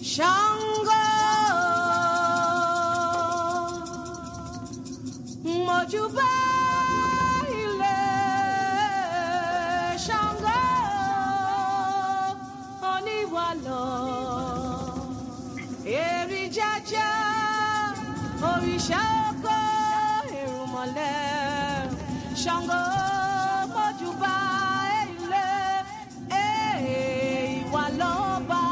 Shango, Mojuba, Shango, Oniwalo, Erijaja, Orishako, Erumole, Shango, Mojuba, Waloba.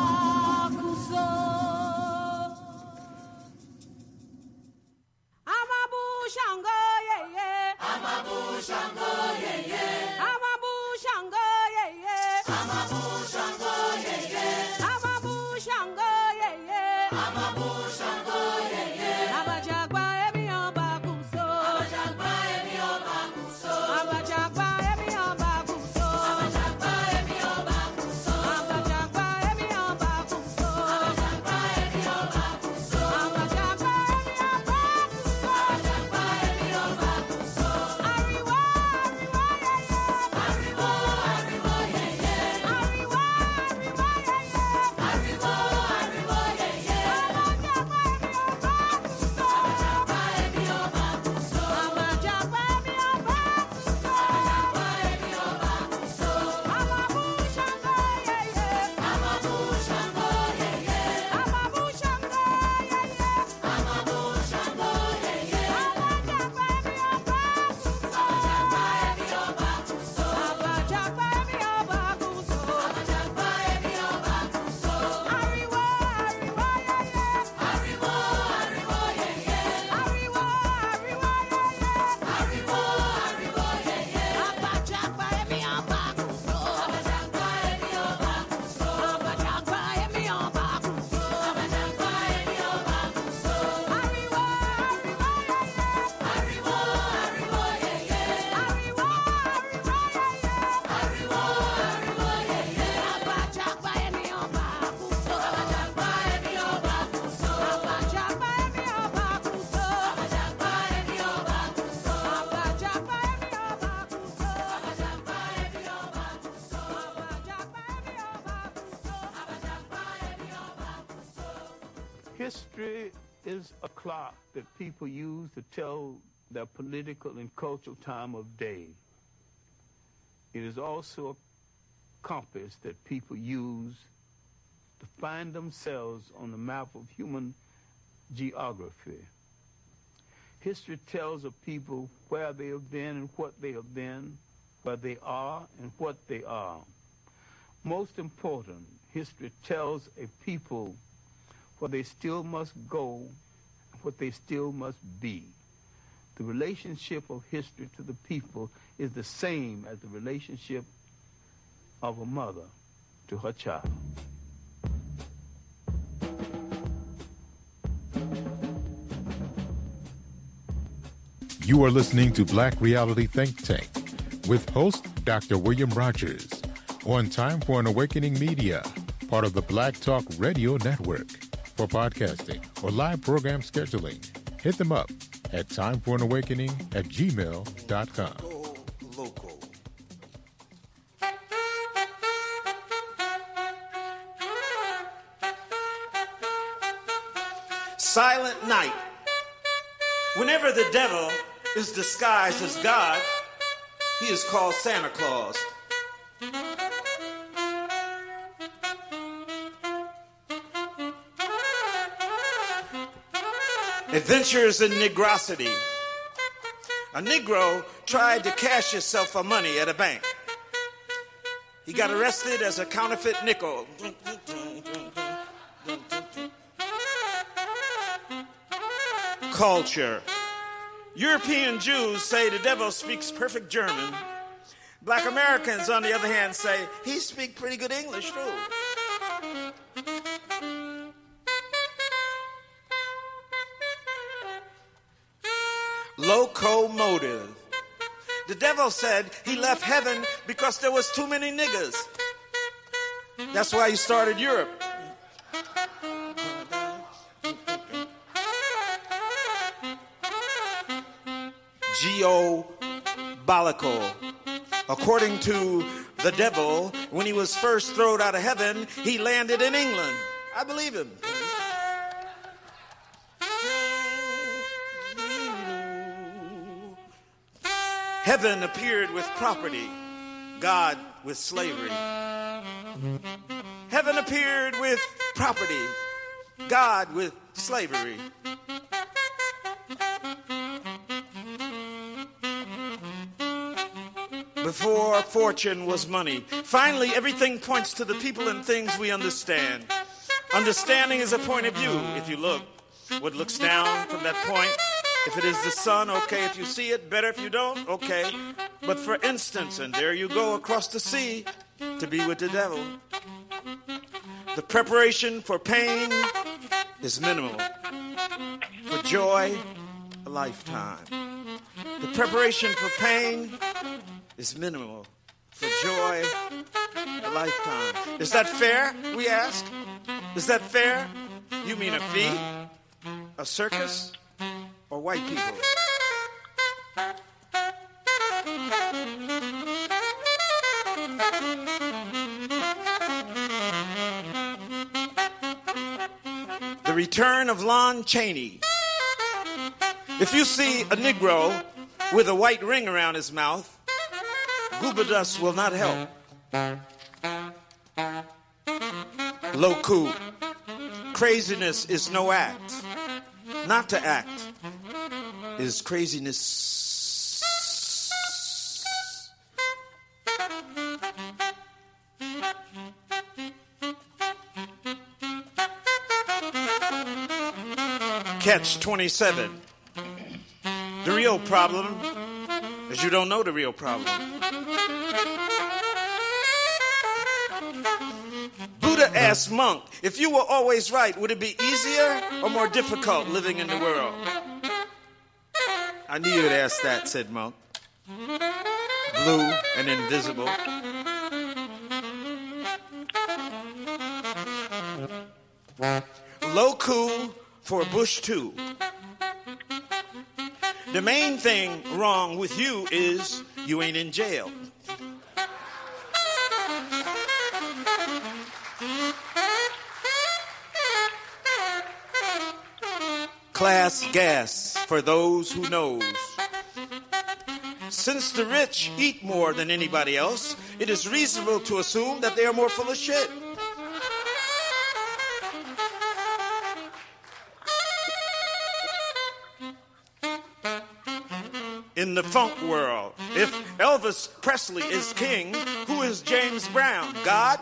Shango, yeah, yeah. Amabu Shango, yeah, yeah. Amabu Shango, yeah, yeah. Amabu Shango, yeah, yeah. Amabu Shango, yeah, yeah. Amabu Shango, yeah, yeah. Abajagba emi oba kuso. Abajagba emi oba kuso. Abajagba emi oba kuso. Abajagba emi oba kuso. Abajagba emi oba kuso. Abajagba emi oba kuso. Abajagba emi oba kuso. Arriba, History is a clock that people use to tell their political and cultural time of day. It is also a compass that people use to find themselves on the map of human geography. History tells of people where they have been and what they have been, where they are and what they are. Most important, history tells a people where they still must go, what they still must be. The relationship of history to the people is the same as the relationship of a mother to her child. You are listening to Black Reality Think Tank with host Dr. William Rogers on Time for an Awakening Media, part of the Black Talk Radio Network. For podcasting or live program scheduling, hit them up at timeforanawakening@gmail.com. Local. Silent night. Whenever the devil is disguised as God, he is called Santa Claus. Adventures in Negrosity. A Negro tried to cash himself for money at a bank. He got arrested as a counterfeit nickel. Culture. European Jews say the devil speaks perfect German. Black Americans, on the other hand, say he speaks pretty good English, too. Locomotive. The devil said he left heaven because there was too many niggas. That's why he started Europe. Geobolical. According to the devil, when he was first thrown out of heaven, he landed in England. I believe him. Heaven appeared with property, God with slavery. Heaven appeared with property, God with slavery. Before fortune was money. Finally, everything points to the people and things we understand. Understanding is a point of view. If you look, what looks down from that point? If it is the sun, okay. If you see it, better. If you don't, okay. But for instance, and there you go across the sea to be with the devil. The preparation for pain is minimal. For joy, a lifetime. The preparation for pain is minimal. For joy, a lifetime. Is that fair, we ask? Is that fair? You mean a fee? A circus? Or white people? The return of Lon Chaney. If you see a Negro with a white ring around his mouth, Gooba dust will not help. Low coup. Craziness is no act. Not to act is craziness. Catch 27. The real problem is you don't know the real problem. Buddha asked monk, if you were always right, would it be easier or more difficult living in the world? I knew you'd ask that, said monk. Blue and invisible. Low coup for Bush too. The main thing wrong with you is you ain't in jail. Class gas for those who knows. Since the rich eat more than anybody else, it is reasonable to assume that they are more full of shit. In the funk world, if Elvis Presley is king, who is James Brown? God?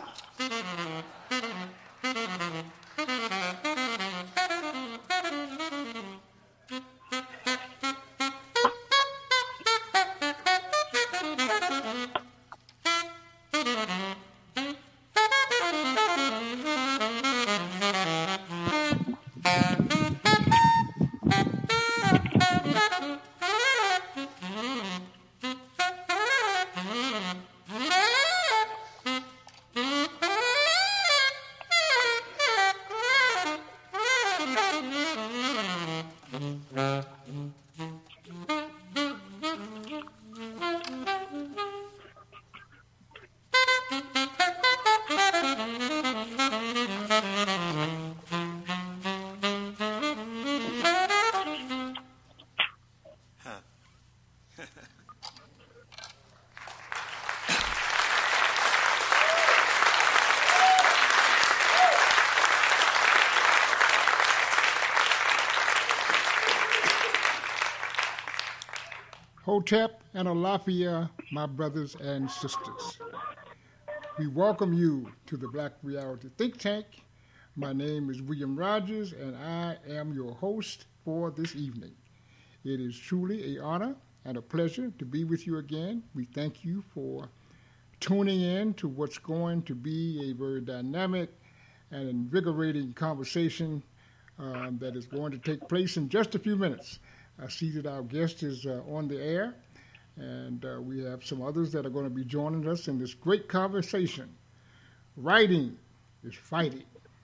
Hotep and Alafia, my brothers and sisters. We welcome you to the Black Reality Think Tank. My name is William Rogers, and I am your host for this evening. It is truly an honor and a pleasure to be with you again. We thank you for tuning in to what's going to be a very dynamic and invigorating conversation that is going to take place in just a few minutes. I see that our guest is on the air, and we have some others that are going to be joining us in this great conversation. Writing is fighting.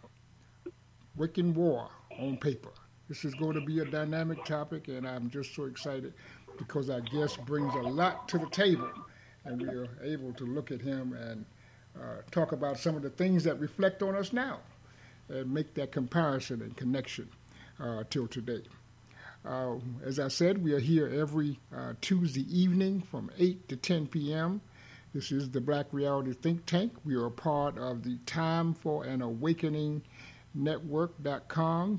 Waging war on paper. This is going to be a dynamic topic, and I'm just so excited because our guest brings a lot to the table, and we are able to look at him and talk about some of the things that reflect on us now and make that comparison and connection till today. As I said, we are here every Tuesday evening from 8 to 10 p.m. This is the Black Reality Think Tank. We are a part of the Time for an Awakening Network.com,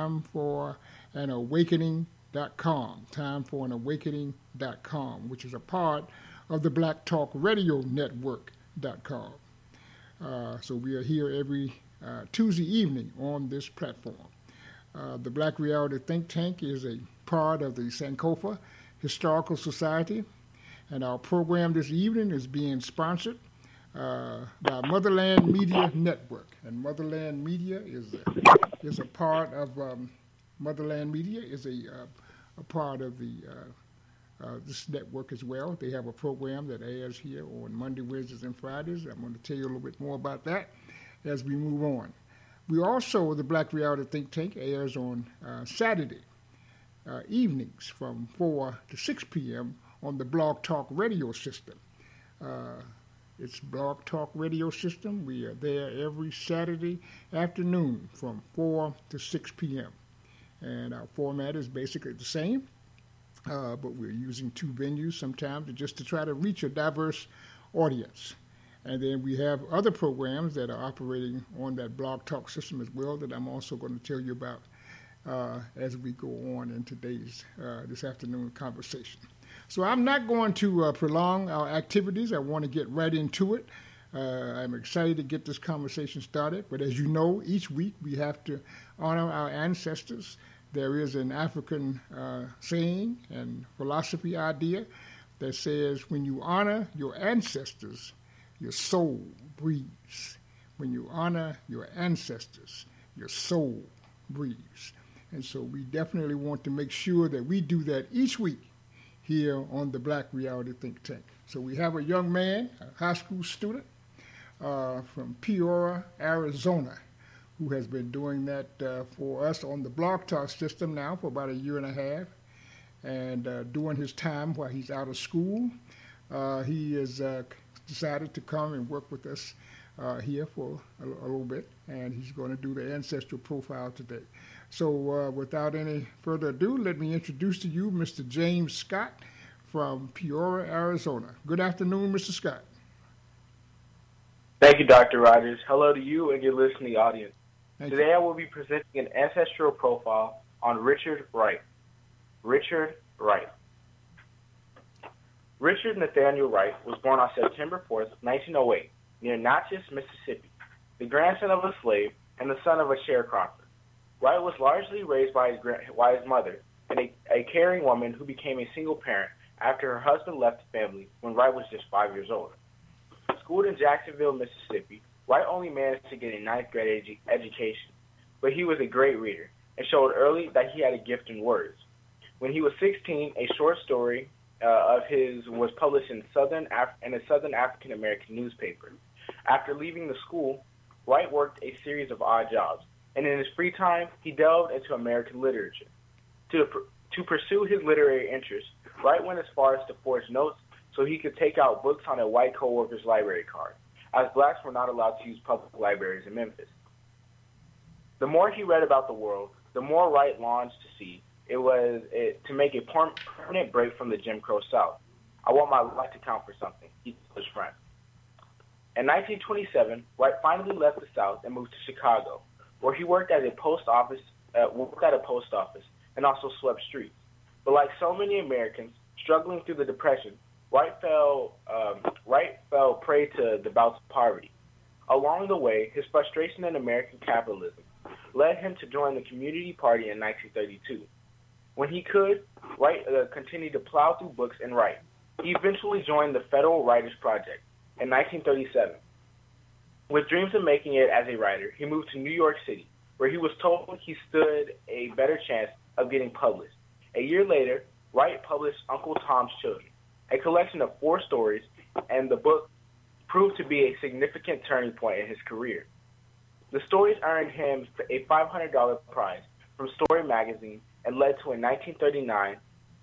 timeforanawakening.com, timeforanawakening.com, which is a part of the Black Talk Radio Network.com. So we are here every Tuesday evening on this platform. The Black Reality Think Tank is a part of the Sankofa Historical Society, and our program this evening is being sponsored by Motherland Media Network. And Motherland Media is a part of Motherland Media is a part of the this network as well. They have a program that airs here on Monday, Wednesdays, and Fridays. I'm going to tell you a little bit more about that as we move on. We also, the Black Reality Think Tank airs on Saturday evenings from 4 to 6 p.m. on the Blog Talk Radio System. It's Blog Talk Radio System. We are there every Saturday afternoon from 4 to 6 p.m. And our format is basically the same, but we're using two venues sometimes just to try to reach a diverse audience. And then we have other programs that are operating on that Blog Talk system as well that I'm also going to tell you about as we go on in today's, this afternoon conversation. So I'm not going to prolong our activities. I want to get right into it. I'm excited to get this conversation started. But as you know, each week we have to honor our ancestors. There is an African saying and philosophy idea that says when you honor your ancestors, your soul breathes. When you honor your ancestors, your soul breathes. And so we definitely want to make sure that we do that each week here on the Black Reality Think Tank. So we have a young man, a high school student from Peoria, Arizona, who has been doing that for us on the Blog Talk system now for about a year and a half. And during his time while he's out of school, he has decided to come and work with us here for a little bit, and he's going to do the ancestral profile today. So without any further ado, let me introduce to you Mr. James Scott from Peoria, Arizona. Good afternoon, Mr. Scott. Thank you, Dr. Rogers. Hello to you and your listening audience. Today I will be presenting an ancestral profile on Richard Wright. Richard Wright. Richard Nathaniel Wright was born on September 4th, 1908, near Natchez, Mississippi, the grandson of a slave and the son of a sharecropper. Wright was largely raised by his mother, and a caring woman who became a single parent after her husband left the family when Wright was just 5 years old. Schooled in Jacksonville, Mississippi, Wright only managed to get a ninth grade education, but he was a great reader and showed early that he had a gift in words. When he was 16, a short story of his was published in a Southern African American newspaper. After leaving the school, Wright worked a series of odd jobs, and in his free time, he delved into American literature. To pursue his literary interests, Wright went as far as to forge notes so he could take out books on a white co-worker's library card, as blacks were not allowed to use public libraries in Memphis. The more he read about the world, the more Wright longed to see to make a permanent break from the Jim Crow South. I want my life to count for something, he told his friend. In 1927, Wright finally left the South and moved to Chicago, where he worked at a post office and also swept streets. But like so many Americans struggling through the Depression, Wright fell prey to the bouts of poverty. Along the way, his frustration in American capitalism led him to join the Community Party in 1932. When he could, Wright continued to plow through books and write. He eventually joined the Federal Writers Project in 1937. With dreams of making it as a writer, he moved to New York City, where he was told he stood a better chance of getting published. A year later, Wright published Uncle Tom's Children, a collection of 4 stories, and the book proved to be a significant turning point in his career. The stories earned him a $500 prize from Story Magazine and led to a 1939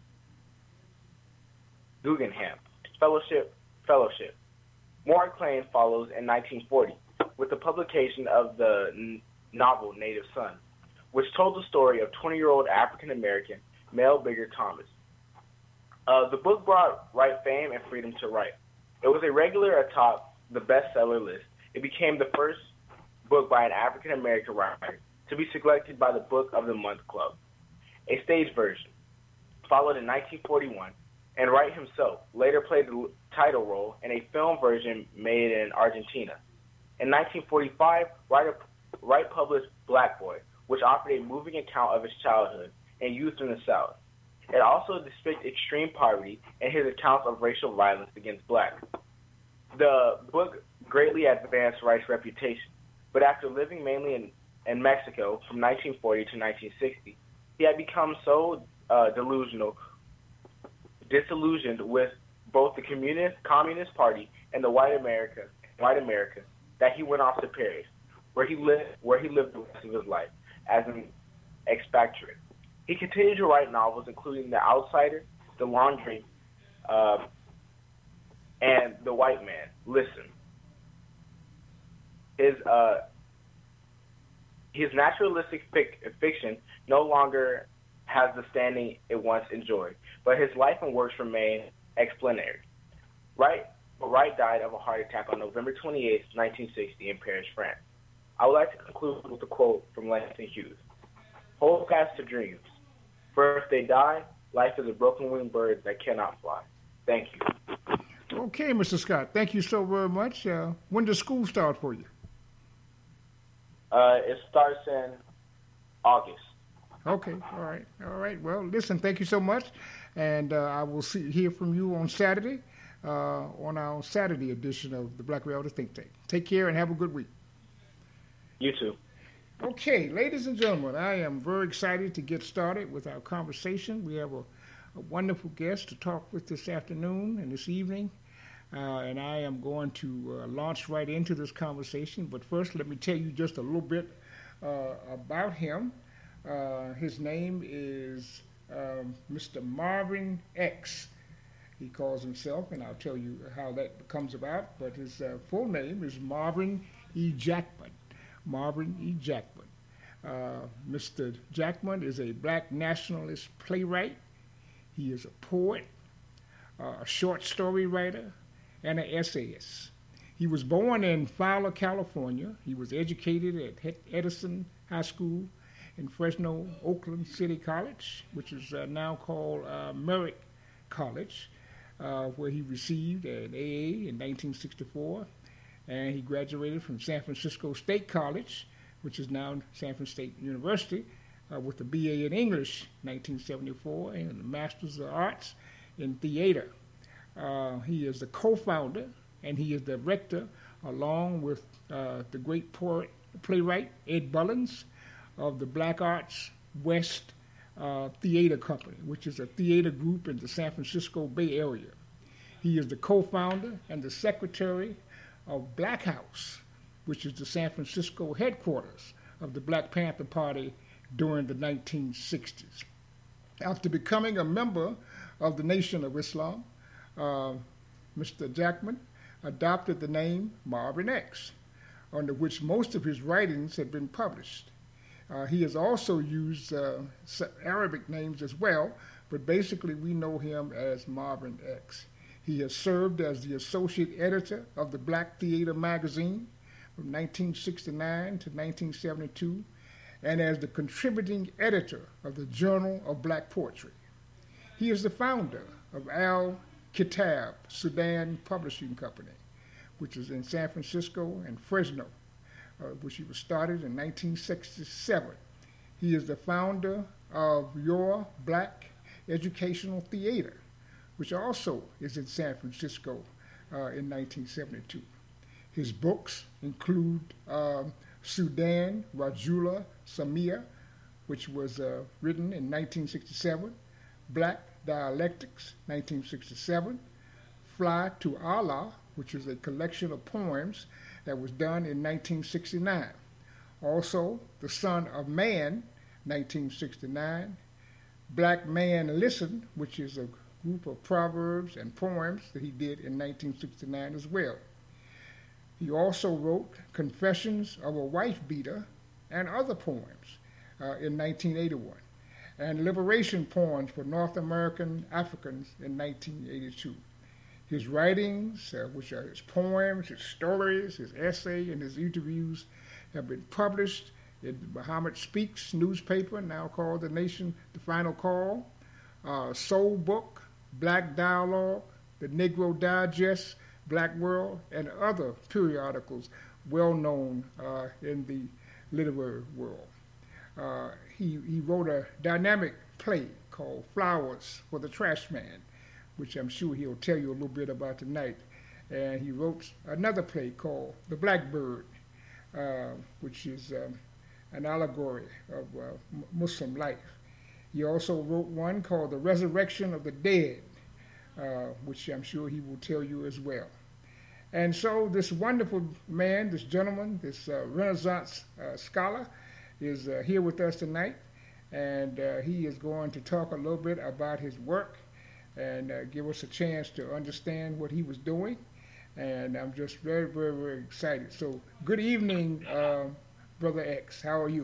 Guggenheim Fellowship. More acclaim follows in 1940 with the publication of the novel Native Son, which told the story of 20-year-old African-American Mel Bigger Thomas. The book brought Wright fame and freedom to write. It was a regular atop the bestseller list. It became the first book by an African-American writer to be selected by the Book of the Month Club. A stage version followed in 1941, and Wright himself later played the title role in a film version made in Argentina. In 1945, Wright published Black Boy, which offered a moving account of his childhood and youth in the South. It also depicted extreme poverty and his accounts of racial violence against blacks. The book greatly advanced Wright's reputation, but after living mainly in Mexico from 1940 to 1960, he had become so disillusioned with both the Communist Party and the white America that he went off to Paris, where he lived the rest of his life as an expatriate. He continued to write novels, including The Outsider, The Laundry, and The White Man. Listen. His naturalistic fiction no longer has the standing it once enjoyed, but his life and works remain explanatory. Wright died of a heart attack on November 28, 1960, in Paris, France. I would like to conclude with a quote from Langston Hughes. Hold fast to dreams. For if they die, life is a broken-winged bird that cannot fly. Thank you. Okay, Mr. Scott, thank you so very much. When does school start for you? It starts in August. Okay, all right. Well, listen, thank you so much, and I will hear from you on Saturday, on our Saturday edition of the Black Reality Think Tank. Take care and have a good week. You too. Okay, ladies and gentlemen, I am very excited to get started with our conversation. We have a wonderful guest to talk with this afternoon and this evening, and I am going to launch right into this conversation. But first, let me tell you just a little bit about him. His name is Mr. Marvin X. He calls himself, and I'll tell you how that comes about, but his full name is Marvin E. Jackman. Marvin E. Jackman. Mr. Jackman is a black nationalist playwright. He is a poet, a short story writer, and an essayist. He was born in Fowler, California. He was educated at Edison High School in Fresno, Oakland City College, which is now called Merritt College, where he received an AA in 1964. And he graduated from San Francisco State College, which is now San Francisco State University, with a BA in English, 1974, and a Master's of Arts in Theater. He is the co-founder, and he is the director, along with the great poet, playwright Ed Bullins, of the Black Arts West Theater Company, which is a theater group in the San Francisco Bay Area. He is the co-founder and the secretary of Black House, which is the San Francisco headquarters of the Black Panther Party during the 1960s. After becoming a member of the Nation of Islam, Mr. Jackman adopted the name Marvin X, under which most of his writings have been published. He has also used Arabic names as well, but basically we know him as Marvin X. He has served as the associate editor of the Black Theater magazine from 1969 to 1972, and as the contributing editor of the Journal of Black Poetry. He is the founder of Al-Kitab Sudan Publishing Company, which is in San Francisco and Fresno, which he was started in 1967. He is the founder of Your Black Educational Theater, which also is in San Francisco in 1972. His books include Sudan Rajula Samia, which was written in 1967, Black Dialectics, 1967, Fly to Allah, which is a collection of poems that was done in 1969. Also, The Son of Man, 1969, Black Man Listen, which is a group of proverbs and poems that he did in 1969 as well. He also wrote Confessions of a Wife Beater and other poems in 1981. and liberation poems for North American Africans in 1982. His writings, which are his poems, his stories, his essay, and his interviews, have been published in the Muhammad Speaks newspaper, now called The Nation, The Final Call, Soul Book, Black Dialogue, The Negro Digest, Black World, and other periodicals well known in the literary world. He wrote a dynamic play called Flowers for the Trash Man, which I'm sure he'll tell you a little bit about tonight. And he wrote another play called The Blackbird, which is an allegory of Muslim life. He also wrote one called The Resurrection of the Dead, which I'm sure he will tell you as well. And so this wonderful man, this gentleman, this Renaissance scholar, is here with us tonight, and he is going to talk a little bit about his work and give us a chance to understand what he was doing. And I'm just very, very, very excited. So good evening, Brother X. How are you?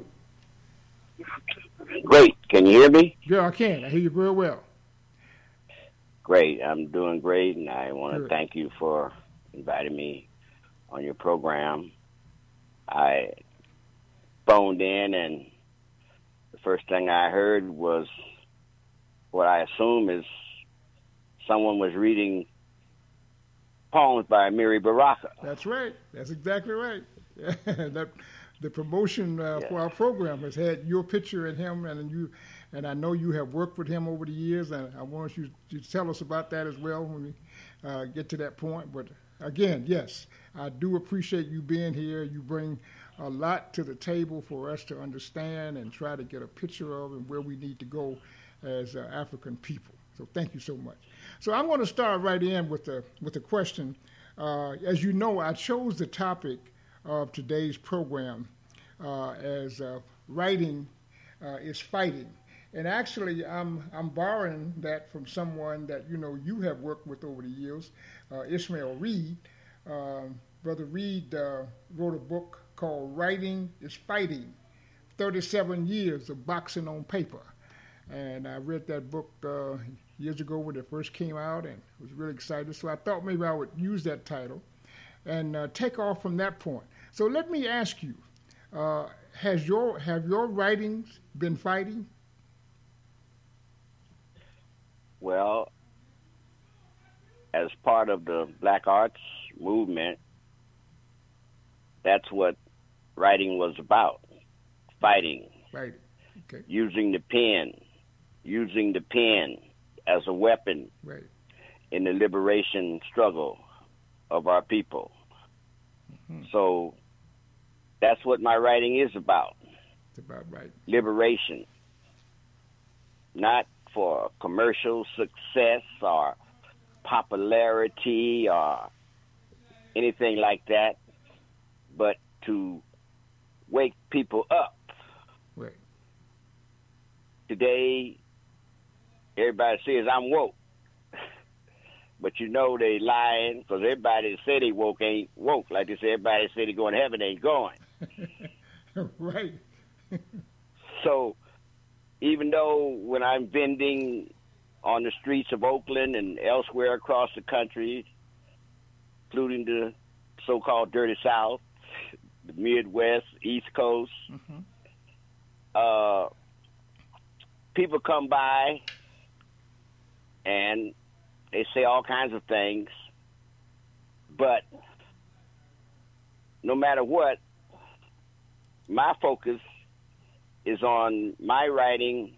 Great. Can you hear me? Yeah, I can. I hear you very well. Great. I'm doing great, and I want to thank you for inviting me on your program. I phoned in, and the first thing I heard was what I assume is someone was reading poems by Amiri Baraka. That's right. That's exactly right. The promotion for our program has had your picture and him, and I know you have worked with him over the years, and I want you to tell us about that as well when we get to that point. But again, yes, I do appreciate you being here. You bring a lot to the table for us to understand and try to get a picture of and where we need to go as African people. So thank you so much. So I'm going to start right in with the question. As you know, I chose the topic of today's program as writing is fighting. And actually, I'm borrowing that from someone that you have worked with over the years, Ishmael Reed. Brother Reed wrote a book called Writing is Fighting, 37 Years of Boxing on Paper. And I read that book years ago when it first came out and was really excited. So I thought maybe I would use that title and take off from that point. So let me ask you, have your writings been fighting? Well, as part of the Black Arts movement, that's what writing was about, fighting. Right. Okay. Using the pen as a weapon in the liberation struggle of our people. Mm-hmm. So that's what my writing is about. It's about liberation. Not for commercial success or popularity or anything like that, but to wake people up. Right. Today, everybody says I'm woke, but they lying because everybody that said they woke ain't woke. Like they say, everybody that said they going to heaven ain't going. Right. So even though when I'm vending on the streets of Oakland and elsewhere across the country, including the so-called Dirty South, the Midwest, East Coast, people come by and they say all kinds of things, but no matter what, my focus is on my writing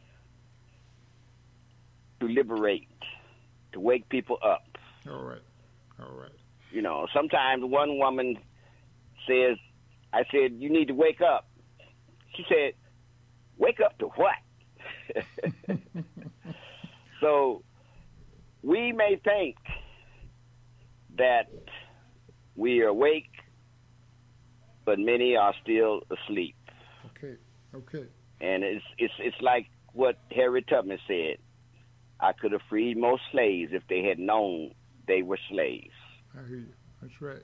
to liberate, to wake people up. All right. Sometimes one woman says, I said, you need to wake up. She said, wake up to what? So we may think that we are awake, but many are still asleep. Okay. And it's like what Harriet Tubman said. I could have freed most slaves if they had known they were slaves. I hear you. That's right.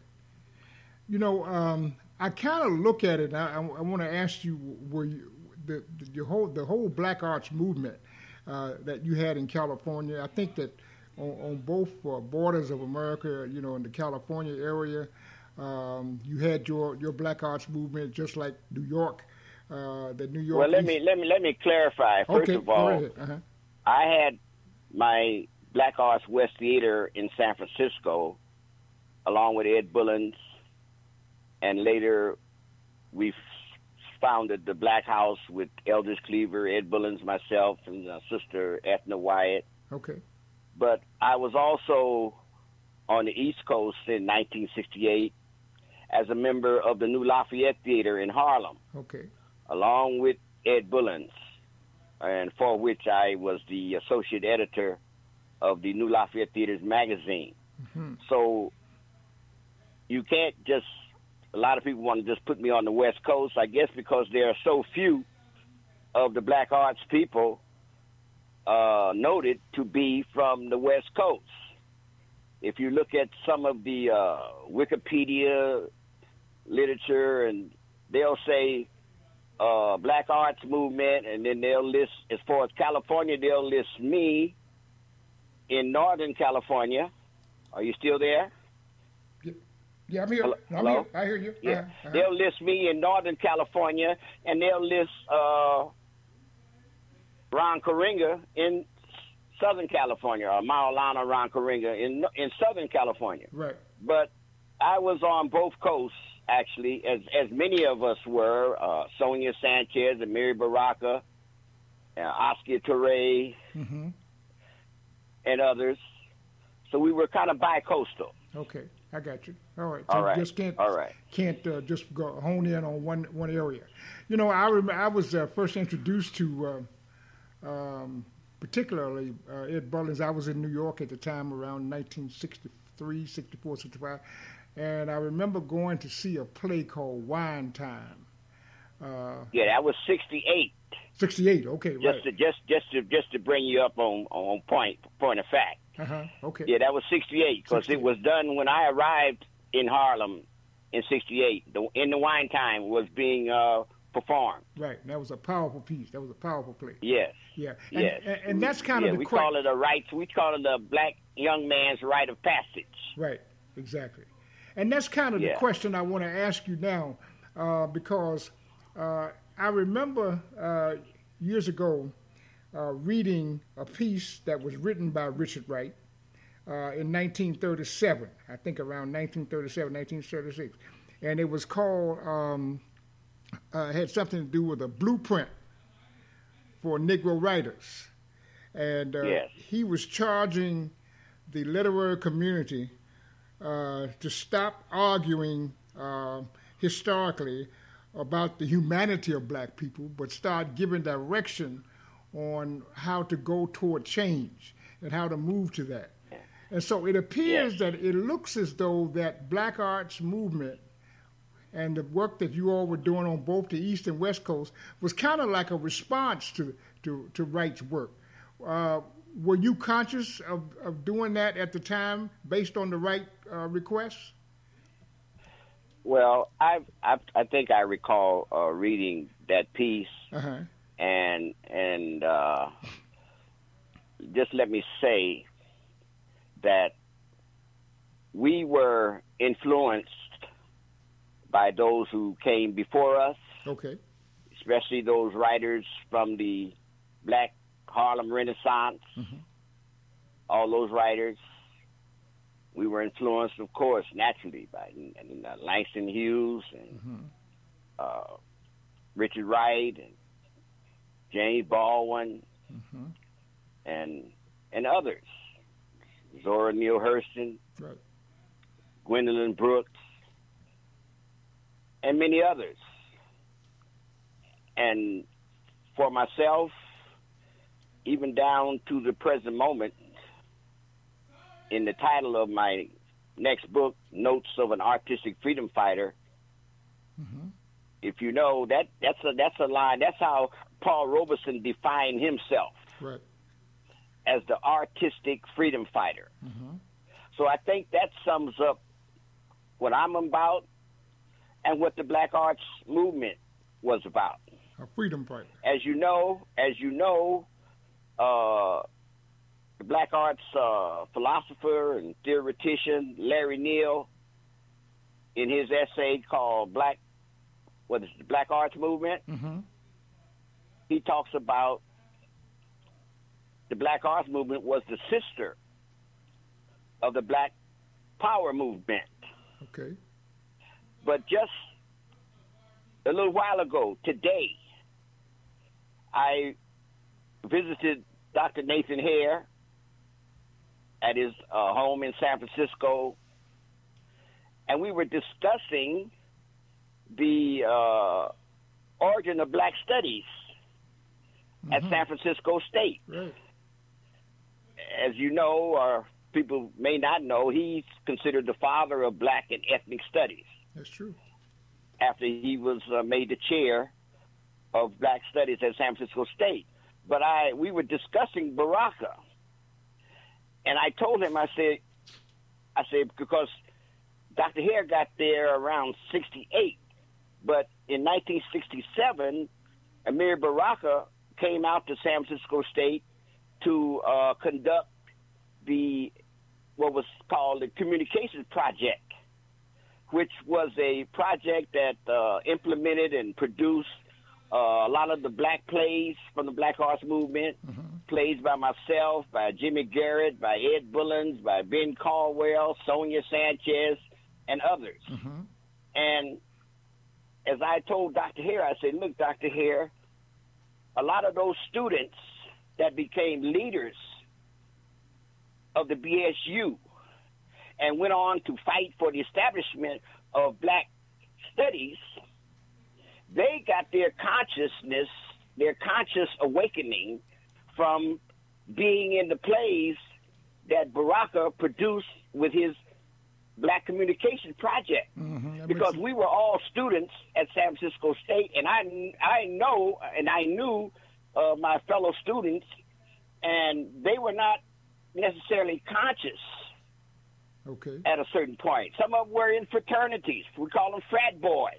I kind of look at it. I want to ask you, were you the whole Black Arts movement that you had in California. I think that on both borders of America, you know, in the California area, you had your Black Arts movement, just like New York. The New York. Well, let me clarify. First of all, I had my Black Arts West Theater in San Francisco, along with Ed Bullins, and later we founded the Black House with Eldridge Cleaver, Ed Bullins, myself, and Sister Ethna Wyatt. Okay. But I was also on the East Coast in 1968 as a member of the New Lafayette Theater in Harlem. Okay. Along with Ed Bullins, and for which I was the associate editor of the New Lafayette Theater's magazine. Mm-hmm. So you can't just, a lot of people want to just put me on the West Coast, I guess because there are so few of the Black Arts people noted to be from the West Coast. If you look at some of the Wikipedia literature, and they'll say Black Arts Movement, and then they'll list, as far as California, they'll list me in Northern California. Are you still there? Yeah, I'm here. Hello? I'm here. I hear you. Yeah. They'll list me in Northern California, and they'll list Ron Karenga in Southern California, or Maulana Ron Karenga in Southern California. Right. But I was on both coasts, actually, as many of us were, Sonia Sanchez and Mary Baraka, Oscar Touré, mm-hmm. and others. So we were kind of bi-coastal. Okay, I got you. All right. So you right. just can't just go hone in on one area. You know, I was first introduced to particularly Ed Bullins. I was in New York at the time around 1963, 64, 65. And I remember going to see a play called Wine Time. Yeah, that was 68. 68, okay, just right. Just to bring you up on point of fact. Okay. Yeah, that was 68 because it was done when I arrived in Harlem in 68. In the Wine Time was being performed. Right, that was a powerful piece. That was a powerful play. Yes. Yeah. Yes. And that's kind of the we call it we call it a black young man's rite of passage. Right. Exactly. And that's kind of the question I want to ask you now, because I remember years ago reading a piece that was written by Richard Wright in 1937, I think around 1937, 1936. And it was called, had something to do with a blueprint for Negro writers. And he was charging the literary community to stop arguing historically about the humanity of black people, but start giving direction on how to go toward change and how to move to that. And so it appears that it looks as though that Black Arts movement and the work that you all were doing on both the East and West Coast was kind of like a response to Wright's work. Were you conscious of doing that at the time based on the Wright requests? Well, I think I recall reading that piece, and just let me say that we were influenced by those who came before us, especially those writers from the Black Harlem Renaissance, all those writers. We were influenced, of course, naturally by Langston Hughes and Richard Wright and James Baldwin and others. Zora Neale Hurston, Gwendolyn Brooks, and many others. And for myself, even down to the present moment, in the title of my next book, Notes of an Artistic Freedom Fighter, if you know, that's a line. That's how Paul Robeson defined himself, as the artistic freedom fighter. So I think that sums up what I'm about and what the Black Arts movement was about. A freedom fighter. As you know, the black arts philosopher and theoretician Larry Neal, in his essay called the Black Arts Movement, he talks about the Black Arts Movement was the sister of the Black Power Movement. Okay. But just a little while ago, today, I visited Dr. Nathan Hare at his home in San Francisco, and we were discussing the origin of black studies at San Francisco State. Right. As you know, or people may not know, he's considered the father of black and ethnic studies. That's true. After he was made the chair of black studies at San Francisco State. But we were discussing Baraka, and I told him, I said, because Dr. Hare got there around 68, but in 1967, Amir Baraka came out to San Francisco State to conduct what was called the Communications Project, which was a project that implemented and produced a lot of the black plays from the Black Arts Movement, plays by myself, by Jimmy Garrett, by Ed Bullins, by Ben Caldwell, Sonia Sanchez, and others. And as I told Dr. Hare, I said, look, Dr. Hare, a lot of those students that became leaders of the BSU and went on to fight for the establishment of black studies, they got their consciousness, their conscious awakening from being in the plays that Baraka produced with his Black Communication Project. Because we were all students at San Francisco State, and I know and I knew my fellow students, and they were not necessarily conscious at a certain point. Some of them were in fraternities. We call them frat boys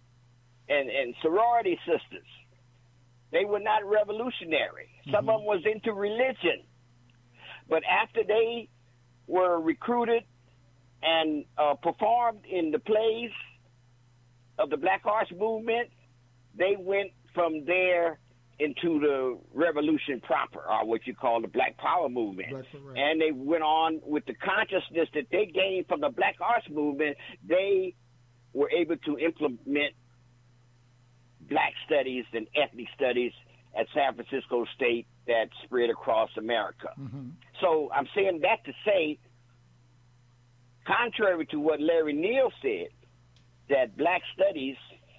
and sorority sisters. They were not revolutionary. Some of them was into religion. But after they were recruited and performed in the plays of the Black Arts Movement, they went from there into the revolution proper, or what you call the Black Power Movement. Right. And they went on with the consciousness that they gained from the Black Arts Movement. They were able to implement black studies and ethnic studies at San Francisco State that spread across America. So I'm saying that to say, contrary to what Larry Neal said, that black studies,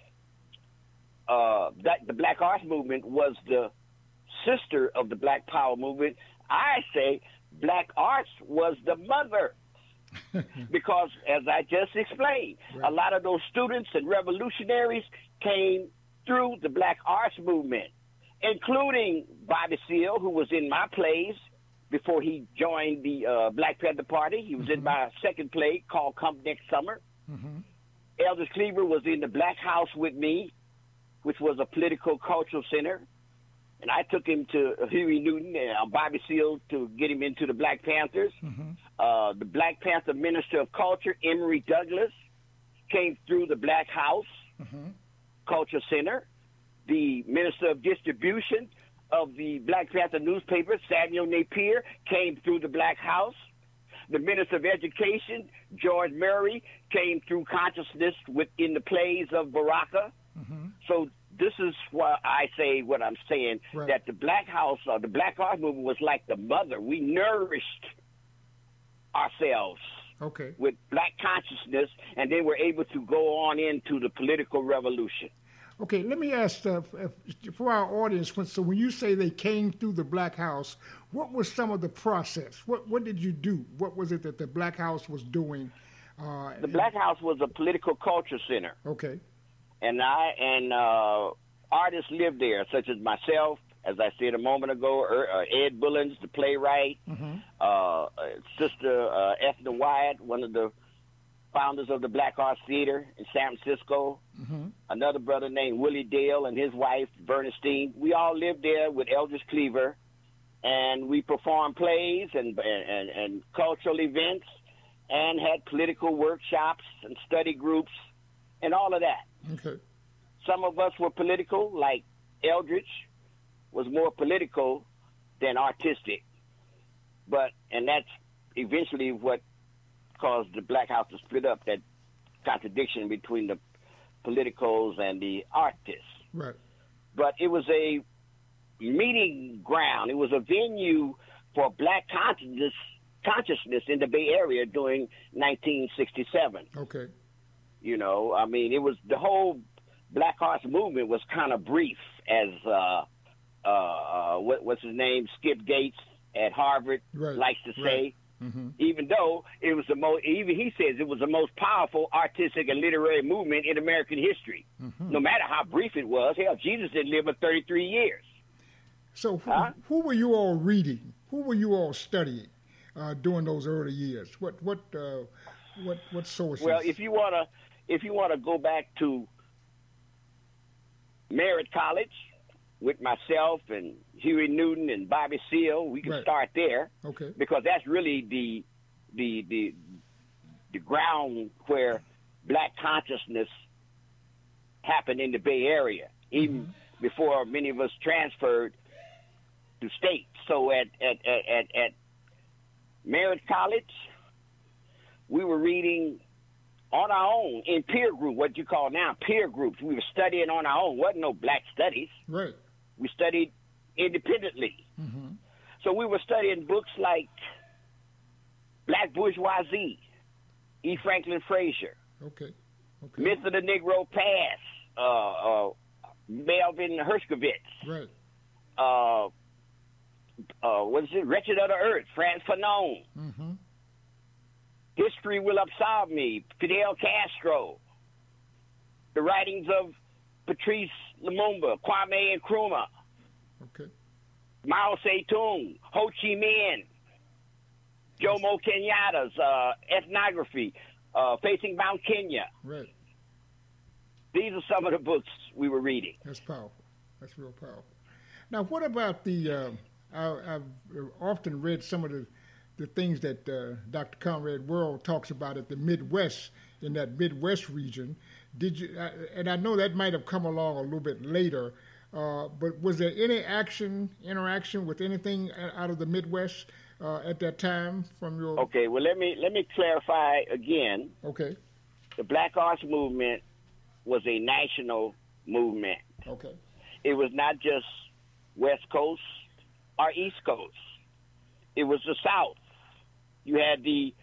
that the Black Arts Movement was the sister of the Black Power Movement, I say black arts was the mother. Because, as I just explained, a lot of those students and revolutionaries came through the Black Arts Movement, including Bobby Seale, who was in my plays before he joined the Black Panther Party. He was in my second play called Come Next Summer. Eldridge Cleaver was in the Black House with me, which was a political cultural center. And I took him to Huey Newton and Bobby Seale to get him into the Black Panthers. The Black Panther Minister of Culture, Emory Douglas, came through the Black House Culture Center. The Minister of Distribution of the Black Panther newspaper, Samuel Napier, came through the Black House. The Minister of Education, George Murray, came through consciousness within the plays of Baraka. So this is why I say what I'm saying, that the Black House or the Black Arts Movement was like the mother. We nourished ourselves with black consciousness, and then we're able to go on into the political revolution. Okay, let me ask for our audience, so when you say they came through the Black House, what was some of the process? What did you do? What was it that the Black House was doing? The Black House was a political culture center. Okay. And artists lived there, such as myself, as I said a moment ago, Ed Bullins, the playwright, Sister Ethna Wyatt, one of the founders of the Black Arts Theater in San Francisco, another brother named Willie Dale and his wife, Bernstein. We all lived there with Eldridge Cleaver and we performed plays and cultural events, and had political workshops and study groups and all of that. Okay. Some of us were political, like Eldridge was more political than artistic. And that's eventually what caused the Black House to split up, that contradiction between the politicals and the artists. Right. But it was a meeting ground. It was a venue for black consciousness in the Bay Area during 1967. Okay. You know, I mean, it was the whole Black Arts movement was kind of brief, as what's his name, Skip Gates at Harvard likes to say. Mm-hmm. Even though it was even he says it was the most powerful artistic and literary movement in American history. Mm-hmm. No matter how brief it was. Hell, Jesus didn't live for 33 years. So who were you all reading? Who were you all studying during those early years? What sources? Well, if you wanna go back to Merritt College with myself and Huey Newton and Bobby Seale, we can start there. Okay. Because that's really the ground where black consciousness happened in the Bay Area, even before many of us transferred to state. So at Merritt College, we were reading on our own in peer group, what you call now peer groups. We were studying on our own. Wasn't no black studies. Right. We studied independently. Mm-hmm. So we were studying books like Black Bourgeoisie, E. Franklin Frazier, Myth of the Negro Past, Melvin Herskovitz, right. What is it? Wretched of the Earth, Frantz Fanon. Mm-hmm. History Will Absolve Me, Fidel Castro. The writings of Patrice Lumumba, Kwame Nkrumah. Okay. Mao Zedong, Ho Chi Minh, Jomo Kenyatta's ethnography, Facing Mount Kenya. Right. These are some of the books we were reading. That's powerful. That's real powerful. Now, what about the? I've often read some of the things that Dr. Conrad World talks about at the Midwest, in that Midwest region. Did you? And I know that might have come along a little bit later. But was there any interaction with anything out of the Midwest at that time from your? Okay, well let me clarify again. Okay. The Black Arts Movement was a national movement. Okay. It was not just West Coast or East Coast. It was the South. You had the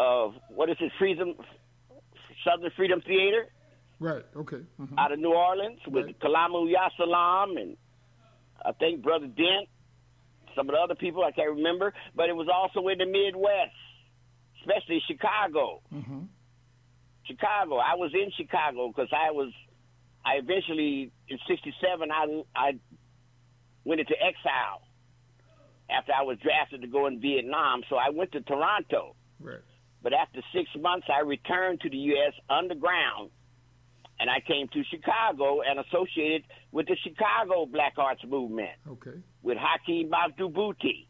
Southern Freedom Theater. Right, okay. Mm-hmm. Out of New Orleans with Kalamu Yasalam and I think Brother Dent, some of the other people, I can't remember. But it was also in the Midwest, especially Chicago. Mm-hmm. Chicago. I was in Chicago because I eventually, in 1967, I went into exile after I was drafted to go in Vietnam. So I went to Toronto. Right. But after 6 months, I returned to the U.S. underground. And I came to Chicago and associated with the Chicago Black Arts Movement. Okay. With Hakeem Abdul-Buti,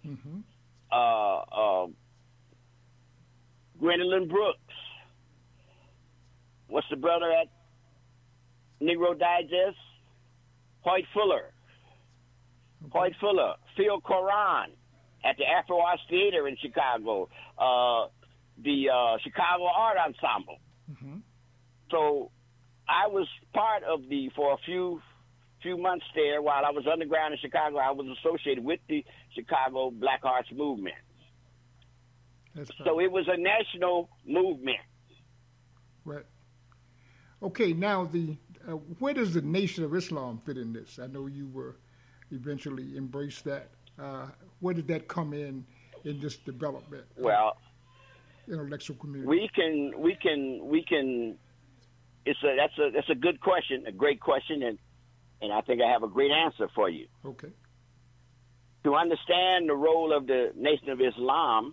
Gwendolyn Brooks. What's the brother at Negro Digest? Hoyt Fuller. Okay. Hoyt Fuller. Phil Coran at the Afro Arts Theater in Chicago. The Chicago Art Ensemble. Mm-hmm. So I was part of for a few months there while I was underground in Chicago. I was associated with the Chicago Black Arts Movement. So it was a national movement. Right. Okay, now where does the Nation of Islam fit in this? I know you were eventually embraced that. Where did that come in this development? Well, intellectual community. We can. That's a good question, a great question, and I think I have a great answer for you. Okay. To understand the role of the Nation of Islam,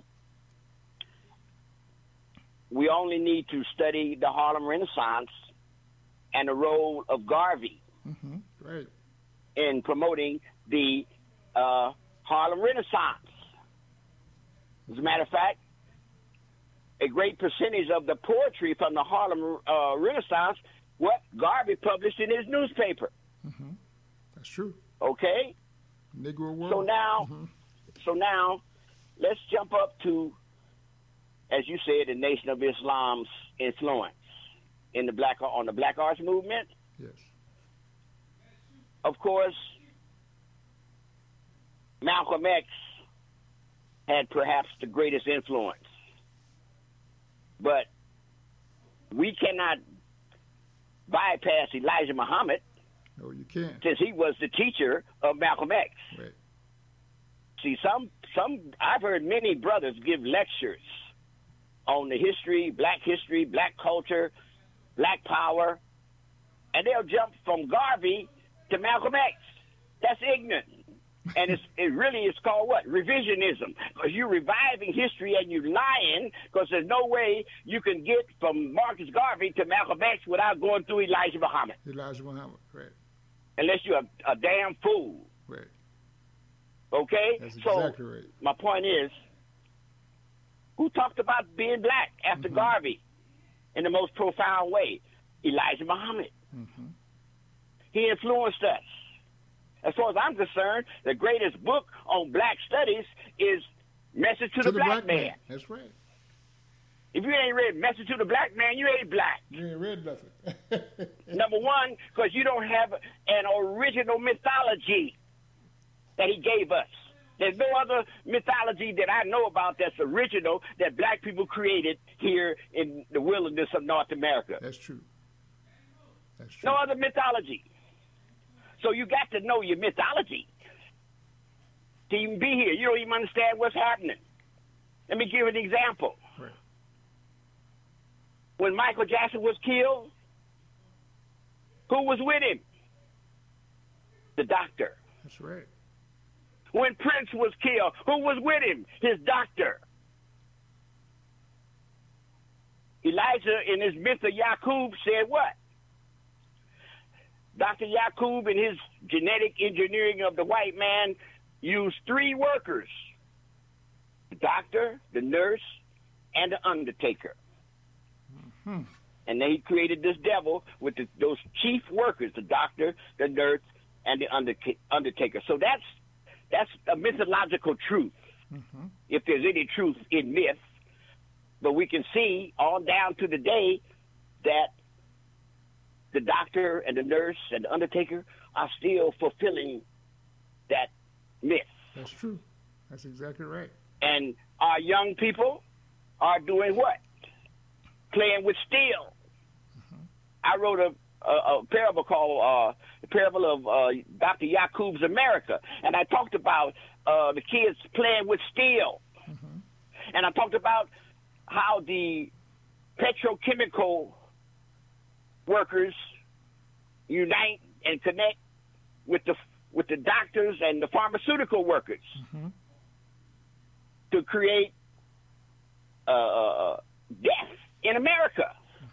we only need to study the Harlem Renaissance and the role of Garvey right. in promoting the Harlem Renaissance. As a matter of fact, a great percentage of the poetry from the Harlem Renaissance, what Garvey published in his newspaper. Mm-hmm. That's true. Okay? Negro world. So now, let's jump up to, as you said, the Nation of Islam's influence in on the Black Arts Movement. Yes. Of course, Malcolm X had perhaps the greatest influence. But we cannot bypass Elijah Muhammad. No, you can't. Since he was the teacher of Malcolm X. Right. See, I've heard many brothers give lectures on the history, black culture, black power, and they'll jump from Garvey to Malcolm X. That's ignorant. And it really is called what? Revisionism. Because you're reviving history and you're lying, because there's no way you can get from Marcus Garvey to Malcolm X without going through Elijah Muhammad. Elijah Muhammad, right. Unless you're a damn fool. Right. Okay? That's exactly right. My point is, who talked about being black after Garvey in the most profound way? Elijah Muhammad. Mm-hmm. He influenced us. As far as I'm concerned, the greatest book on black studies is Message to the Black Man. That's right. If you ain't read Message to the Black Man, you ain't black. You ain't read nothing. Number one, because you don't have an original mythology that he gave us. There's no other mythology that I know about that's original that black people created here in the wilderness of North America. That's true. That's true. No other mythology. So you got to know your mythology to even be here. You don't even understand what's happening. Let me give you an example. Right. When Michael Jackson was killed, who was with him? The doctor. That's right. When Prince was killed, who was with him? His doctor. Elijah, in his myth of Yaqub, said what? Dr. Yaqub, in his genetic engineering of the white man, used three workers: the doctor, the nurse, and the undertaker. Mm-hmm. And then he created this devil with those chief workers, the doctor, the nurse, and the undertaker. So that's a mythological truth, if there's any truth in myth. But we can see on down to the day that the doctor and the nurse and the undertaker are still fulfilling that myth. That's true. That's exactly right. And our young people are doing what? Playing with steel. I wrote a parable called the Parable of Dr. Yaqub's America, and I talked about the kids playing with steel. And I talked about how the petrochemical workers unite and connect with the doctors and the pharmaceutical workers to create death in America.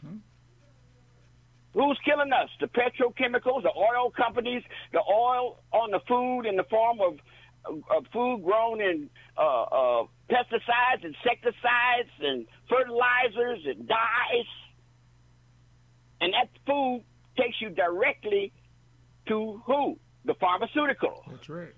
Who's killing us? The petrochemicals, the oil companies, the oil on the food in the form of food grown in pesticides, insecticides, and fertilizers and dyes. And that food takes you directly to who? The pharmaceutical. That's right.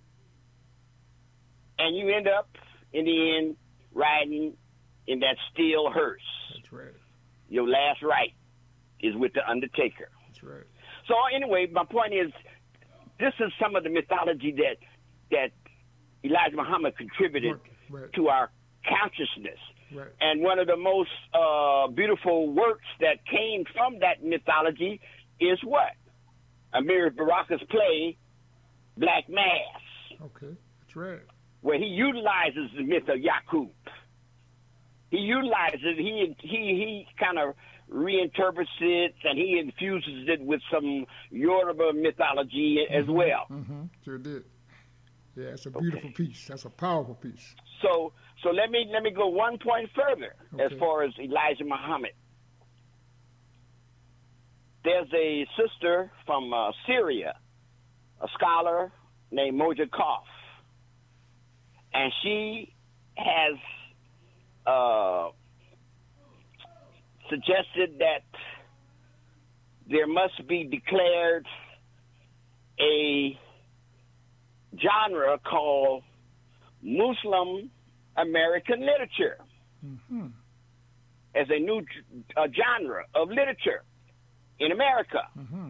And you end up, in the end, riding in that steel hearse. That's right. Your last ride is with the undertaker. That's right. So anyway, my point is, this is some of the mythology that Elijah Muhammad contributed to our consciousness. Right. And one of the most beautiful works that came from that mythology is what? Amir Baraka's play, Black Mass. Okay, that's right. Where he utilizes the myth of Yaqub. He utilizes it. He kind of reinterprets it, and he infuses it with some Yoruba mythology as well. Sure did. Yeah, it's a beautiful piece. That's a powerful piece. So let me go one point further as far as Elijah Muhammad. There's a sister from Syria, a scholar named Moja Kaf. and she has suggested that there must be declared a genre called Muslim American literature as a new genre of literature in America.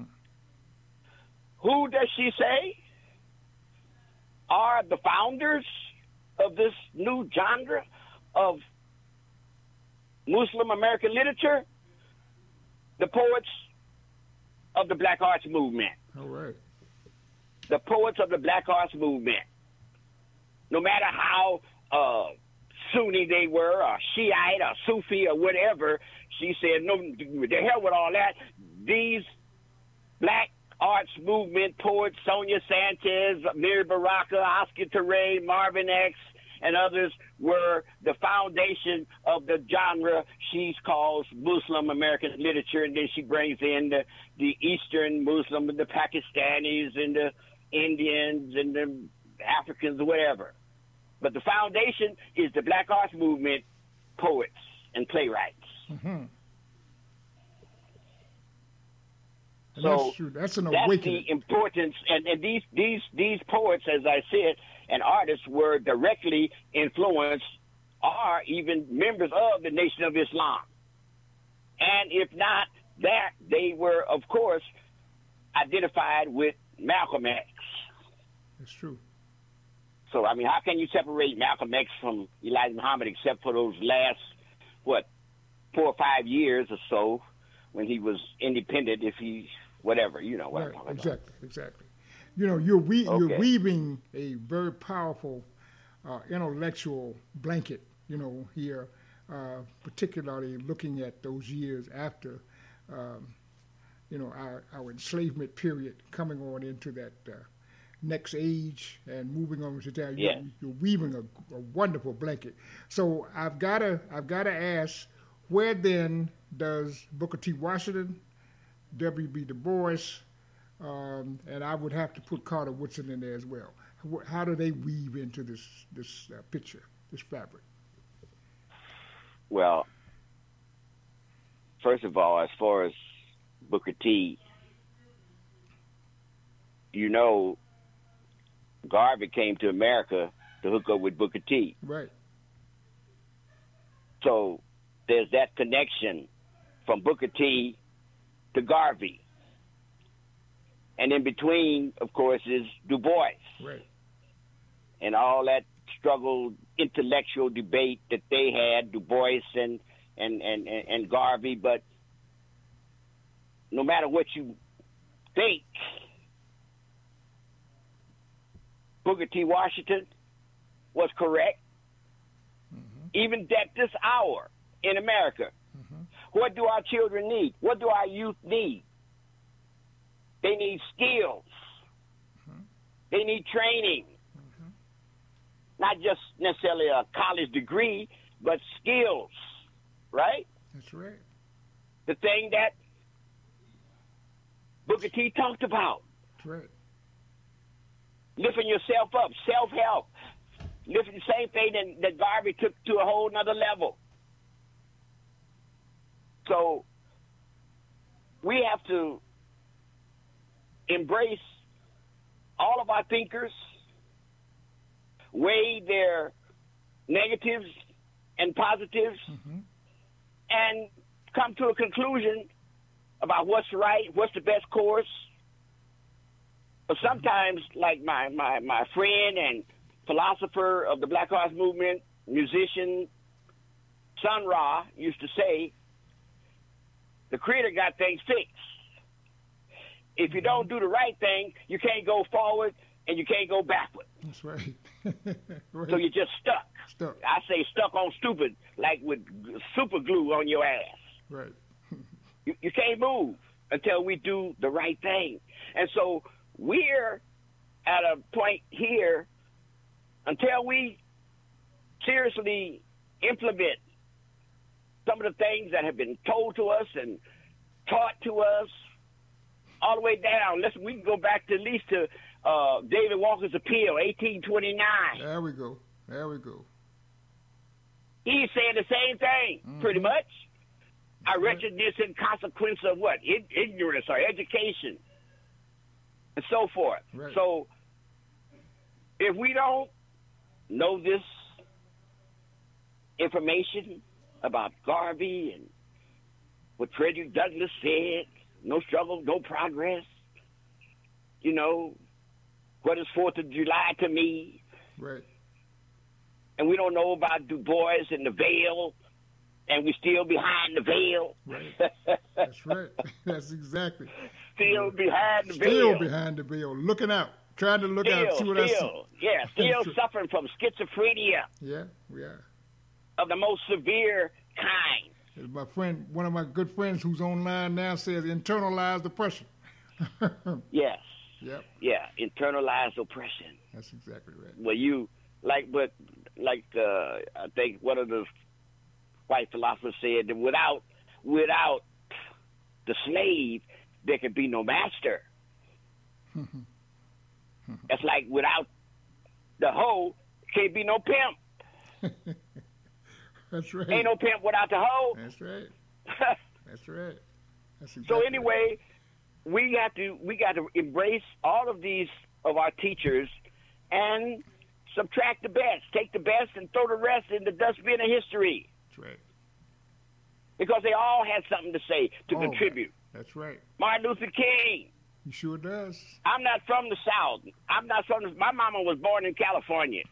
Who does she say are the founders of this new genre of Muslim American literature? The poets of the Black Arts Movement. All right. The poets of the Black Arts Movement. No matter how Sunni they were, or Shiite, or Sufi, or whatever, she said, no, the hell with all that. These Black Arts Movement poets, Sonia Sanchez, Mary Baraka, Oscar Teray, Marvin X, and others were the foundation of the genre she calls Muslim American literature, and then she brings in the Eastern Muslim, and the Pakistanis, and the Indians, and the Africans, whatever. But the foundation is the Black Arts Movement poets and playwrights. So that's an awakening. That's the importance, and these poets, as I said, and artists were directly influenced, are even members of the Nation of Islam. And if not that, they were, of course, identified with Malcolm X. That's true. So, I mean, how can you separate Malcolm X from Elijah Muhammad except for those last, 4 or 5 years or so when he was independent, if he, whatever, you know what I'm talking about. Exactly. You know, you're weaving a very powerful intellectual blanket, you know, here, particularly looking at those years after, you know, our enslavement period, coming on into that next age and moving on to that. Yeah. You're weaving a wonderful blanket. So I've got to ask, where then does Booker T. Washington, W.B. Du Bois, and I would have to put Carter Woodson in there as well. How do they weave into this picture, this fabric? Well, first of all, as far as Booker T, you know, Garvey came to America to hook up with Booker T. Right. So there's that connection from Booker T to Garvey. And in between, of course, is Du Bois. Right. And all that struggle, intellectual debate that they had, Du Bois and Garvey. But no matter what you think, Booker T. Washington was correct. Even at this hour in America, what do our children need? What do our youth need? They need skills. They need training. Not just necessarily a college degree, but skills, right? That's right. The thing that Booker T talked about. That's right. Lifting yourself up, self-help. Lifting the same thing that Garvey took to a whole nother level. So we have to embrace all of our thinkers, weigh their negatives and positives, and come to a conclusion about what's right, what's the best course. But sometimes, like my friend and philosopher of the Black Arts Movement, musician, Sun Ra, used to say, the Creator got things fixed. If you don't do the right thing, you can't go forward and you can't go backward. That's right. Right. So you're just stuck. Stuck. I say stuck on stupid, like with super glue on your ass. Right. You can't move until we do the right thing. And so we're at a point here, until we seriously implement some of the things that have been told to us and taught to us all the way down. Listen, we can go back to at least to David Walker's Appeal, 1829. There we go. There we go. He's saying the same thing, pretty much. Our wretchedness and consequence of what? Ignorance or education and so forth. Right. So if we don't know this information about Garvey and what Frederick Douglass said, no struggle, no progress, you know, what is 4th of July to me? Right. And we don't know about Du Bois and the veil, and we still behind the veil. Right. That's right. That's exactly. Still behind the veil. Still behind the veil, looking out, trying to look out, see what I see. Yeah, still suffering from schizophrenia. Yeah, we are. Of the most severe kind. As my friend, one of my good friends who's online now says, internalized depression. Yes. Yep. Yeah, internalized oppression. That's exactly right. Well, I think one of the white philosophers said that without the slave, there could be no master. It's like without the hoe, can't be no pimp. That's right. Ain't no pimp without the hoe. That's right. That's right. That's exactly So anyway, we got to embrace all of these of our teachers and subtract the best. Take the best and throw the rest in the dustbin of history. That's right. Because they all had something to say, to Oh, contribute. That's right. Martin Luther King. He sure does. I'm not from the South. My mama was born in California.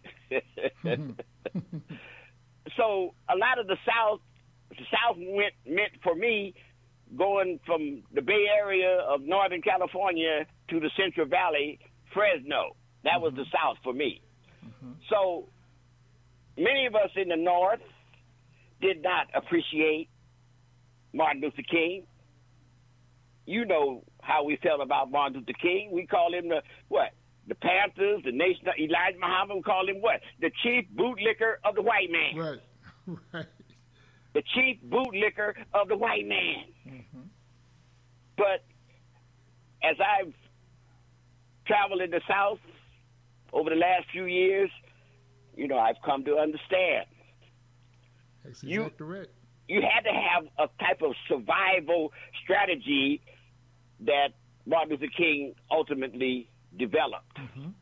So a lot of the South meant for me going from the Bay Area of Northern California to the Central Valley, Fresno. That was the South for me. So many of us in the North did not appreciate Martin Luther King. You know how we felt about Martin Luther King. We call him the Panthers, the Nation of Elijah Muhammad. We call him what? The chief bootlicker of the white man. Right. Right. The chief bootlicker of the white man. But as I've traveled in the South over the last few years, you know, I've come to understand. That's exactly right. You had to have a type of survival strategy that Martin Luther King ultimately developed.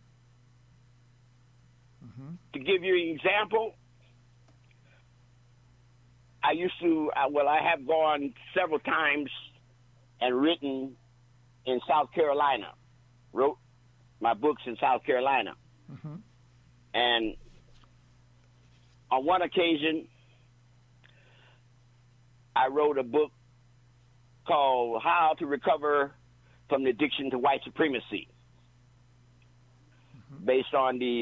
To give you an example, I have gone several times and written in South Carolina, wrote my books in South Carolina. And on one occasion, I wrote a book called How to Recover from the Addiction to White Supremacy, based on the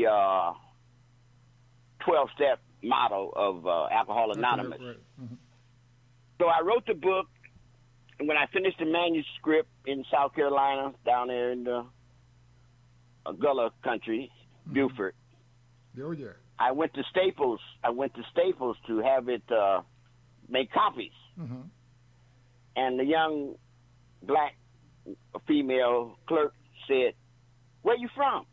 12-step model of Alcoholics Anonymous. Right. So I wrote the book, and when I finished the manuscript in South Carolina, down there in the Gullah country, Beaufort, Oh, yeah. I went to Staples. To have it make copies. And the young black female clerk said, "Where you from?"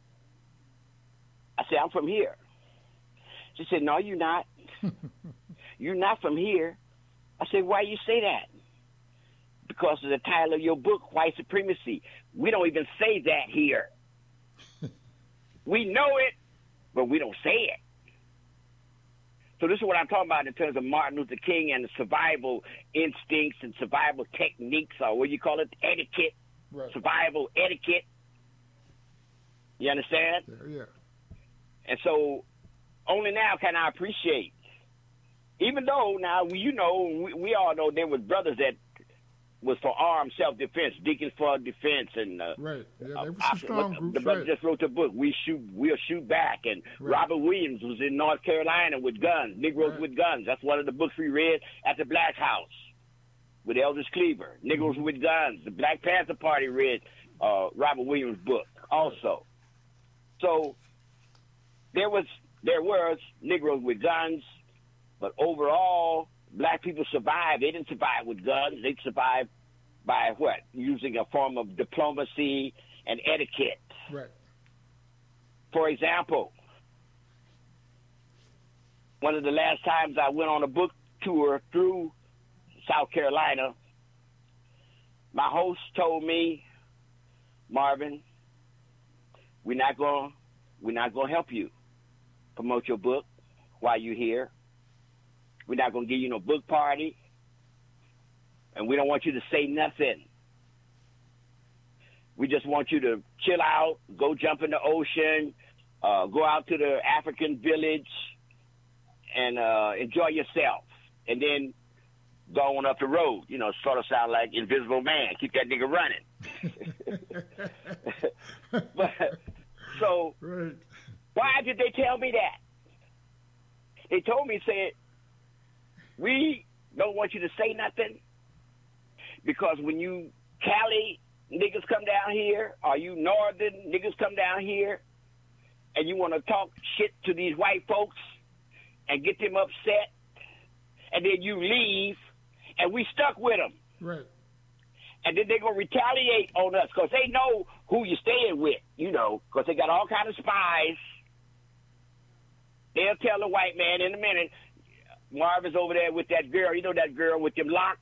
I said, "I'm from here." She said, "No, you're not. You're not from here." I said, "Why you say that?" "Because of the title of your book, White Supremacy. We don't even say that here. We know it, but we don't say it." So this is what I'm talking about in terms of Martin Luther King and the survival instincts and survival techniques, or what you call it, etiquette, Right. survival etiquette. You understand? Yeah. And so only now can I appreciate, even though now, we all know there was brothers that was for armed self-defense, Deacons for Defense, and Right. Yeah, they were some strong groups. the brother Right. just wrote the book, We'll Shoot Back, and Right. Robert Williams was in North Carolina with guns, Negroes Right. with Guns. That's one of the books we read at the Black House with Eldridge Cleaver, Negroes with Guns. The Black Panther Party read Robert Williams' book also. So there was Negroes with Guns, but overall, black people survived. They didn't survive with guns. They survived by what? Using a form of diplomacy and etiquette. Right. For example, one of the last times I went on a book tour through South Carolina, my host told me, Marvin, we're not gonna help you promote your book while you're here. We're not gonna give you no book party, and we don't want you to say nothing. We just want you to chill out, go jump in the ocean, go out to the African village, and enjoy yourself, and then go on up the road. You know, sort of sound like Invisible Man. Keep that nigga running. But so, right. Why did they tell me that? They told me, said, we don't want you to say nothing because when you Cali niggas come down here, or you Northern niggas come down here, and you want to talk shit to these white folks and get them upset, and then you leave, and we stuck with them. Right. And then they're going to retaliate on us because they know who you're staying with, you know, because they got all kind of spies. They'll tell the white man in a minute, Marvin's over there with that girl. You know that girl with them locks?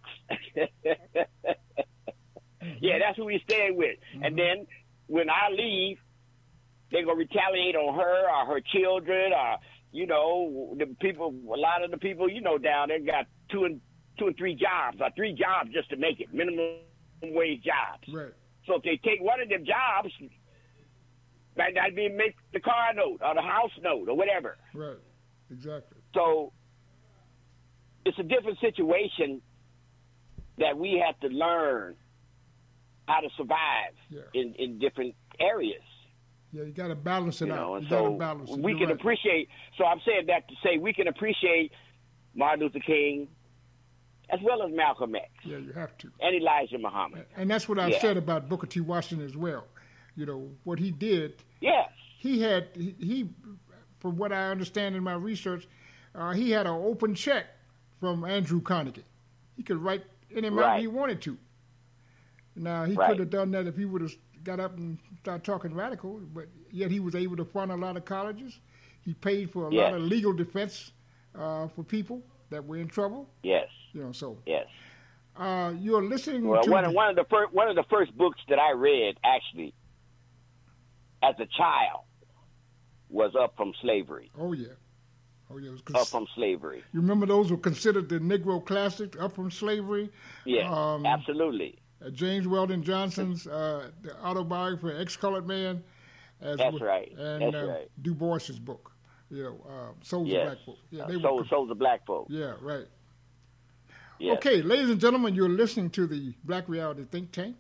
Yeah, that's who he's staying with. Mm-hmm. And then when I leave, they're going to retaliate on her or her children or, you know, the people, a lot of the people, you know, down there got two and three jobs or 3 jobs just to make it, minimum wage jobs. Right. So if they take one of them jobs, might not be make the car note or the house note or whatever. Right, exactly. So it's a different situation that we have to learn how to survive in different areas. Yeah, you got to balance it out. And you so got to balance it. we can appreciate. So I'm saying that to say we can appreciate Martin Luther King as well as Malcolm X. Yeah, you have to. And Elijah Muhammad. And that's what I've said about Booker T. Washington as well. You know, what he did. Yes. He from what I understand in my research, he had an open check from Andrew Carnegie. He could write any amount he wanted to. Now, he could have done that if he would have got up and started talking radical, but yet he was able to fund a lot of colleges. He paid for a lot of legal defense for people that were in trouble. Yes. You know, so. Yes. You're listening to one of the first books that I read, actually, as a child, was Up From Slavery. Oh, yeah. It was Up From Slavery. You remember those were considered the Negro classics, Up From Slavery? Yeah, absolutely. James Weldon Johnson's the autobiography, Ex-Colored Man. That's right. And Du Bois's book, you know, Souls of Black Folk. Yeah, Souls of Black Folk. Yeah, right. Yes. Okay, ladies and gentlemen, you're listening to the Black Reality Think Tank.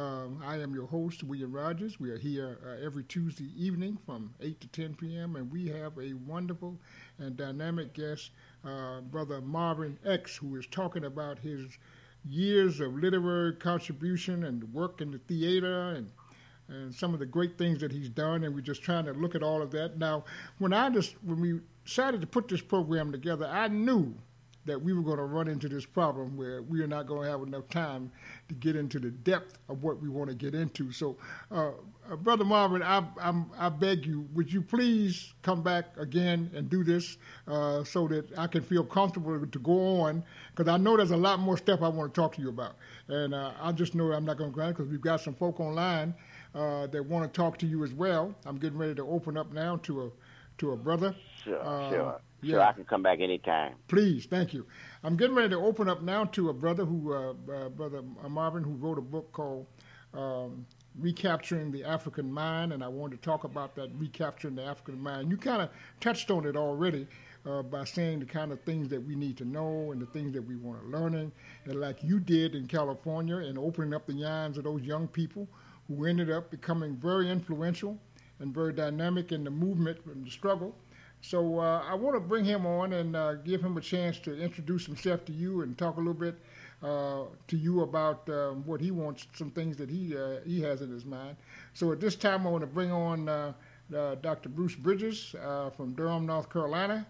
I am your host, William Rogers. We are here every Tuesday evening from 8 to 10 p.m., and we have a wonderful and dynamic guest, Brother Marvin X, who is talking about his years of literary contribution and work in the theater and some of the great things that he's done, and we're just trying to look at all of that. Now, when we decided to put this program together, I knew that we were going to run into this problem where we are not going to have enough time to get into the depth of what we want to get into. So, Brother Marvin, I beg you, would you please come back again and do this so that I can feel comfortable to go on? Because I know there's a lot more stuff I want to talk to you about. And I just know I'm not going to grant because we've got some folk online that want to talk to you as well. I'm getting ready to open up now to a brother. Sure. Sure, I can come back anytime. Please, thank you. I'm getting ready to open up now to a brother Brother Marvin, who wrote a book called Recapturing the African Mind, and I wanted to talk about that Recapturing the African Mind. You kind of touched on it already by saying the kind of things that we need to know and the things that we want to learn, and like you did in California and opening up the minds of those young people who ended up becoming very influential and very dynamic in the movement and the struggle. So I want to bring him on and give him a chance to introduce himself to you and talk a little bit to you about what he wants, some things that he has in his mind. So at this time, I want to bring on Dr. Bruce Bridges from Durham, North Carolina,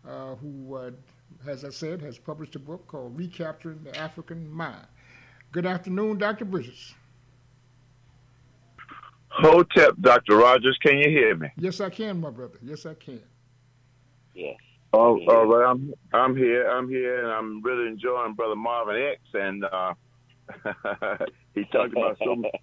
who, as I said, has published a book called Recapturing the African Mind. Good afternoon, Dr. Bridges. Hotep, Dr. Rogers, can you hear me? Yes, I can, my brother. Yes, I can. Yes. Well, I'm here, and I'm really enjoying Brother Marvin X, and he talked about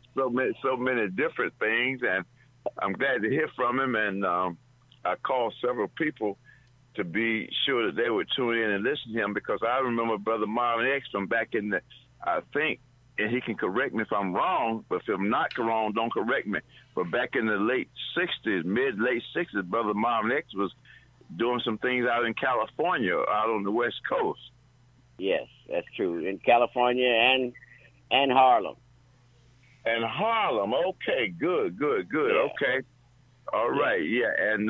so many different things, and I'm glad to hear from him. And I called several people to be sure that they would tune in and listen to him, because I remember Brother Marvin X from back in the, I think, and he can correct me if I'm wrong, but if I'm not wrong, don't correct me. But back in the late 60s, mid-late 60s, Brother Marvin X was doing some things out in California, out on the West Coast. Yes, that's true. In California and Harlem. And Harlem, okay, good. Yeah. Okay. All right, yeah. And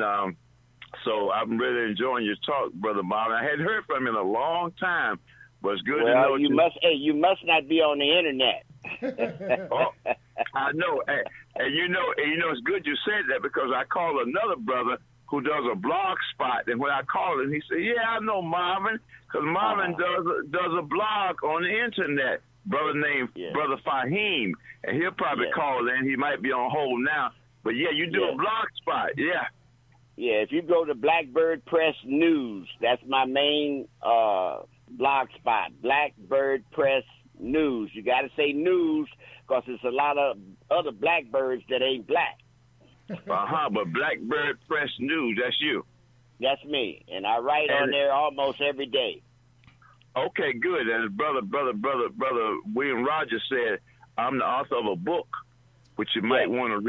so I'm really enjoying your talk, Brother Marvin. I hadn't heard from him in a long time, but it's good to know you must not be on the internet. Oh, I know. And you know, it's good you said that, because I called another brother who does a blog spot, and when I called him, he said, "Yeah, I know Marvin, because Marvin does a blog on the internet." Brother named Brother Fahim, and he'll probably call in. He might be on hold now, but yeah, you do a blog spot, yeah. Yeah, if you go to Blackbird Press News, that's my main blog spot. Blackbird Press News. You got to say news, because there's a lot of other blackbirds that ain't black. But Blackbird Press News, that's you. That's me, and I write on there almost every day. Okay, good. And brother William Rogers said, I'm the author of a book, which you might want to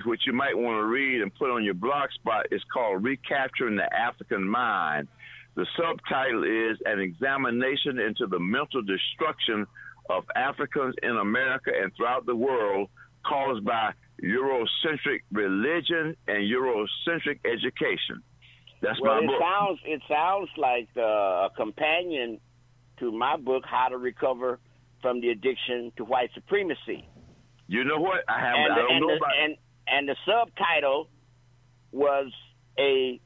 read, and put on your blog spot. It's called Recapturing the African Mind. The subtitle is An Examination into the Mental Destruction of Africans in America and throughout the world, caused by Eurocentric religion and Eurocentric education. That's my book. It sounds like a companion to my book, How to Recover from the Addiction to White Supremacy. You know what? And the subtitle was a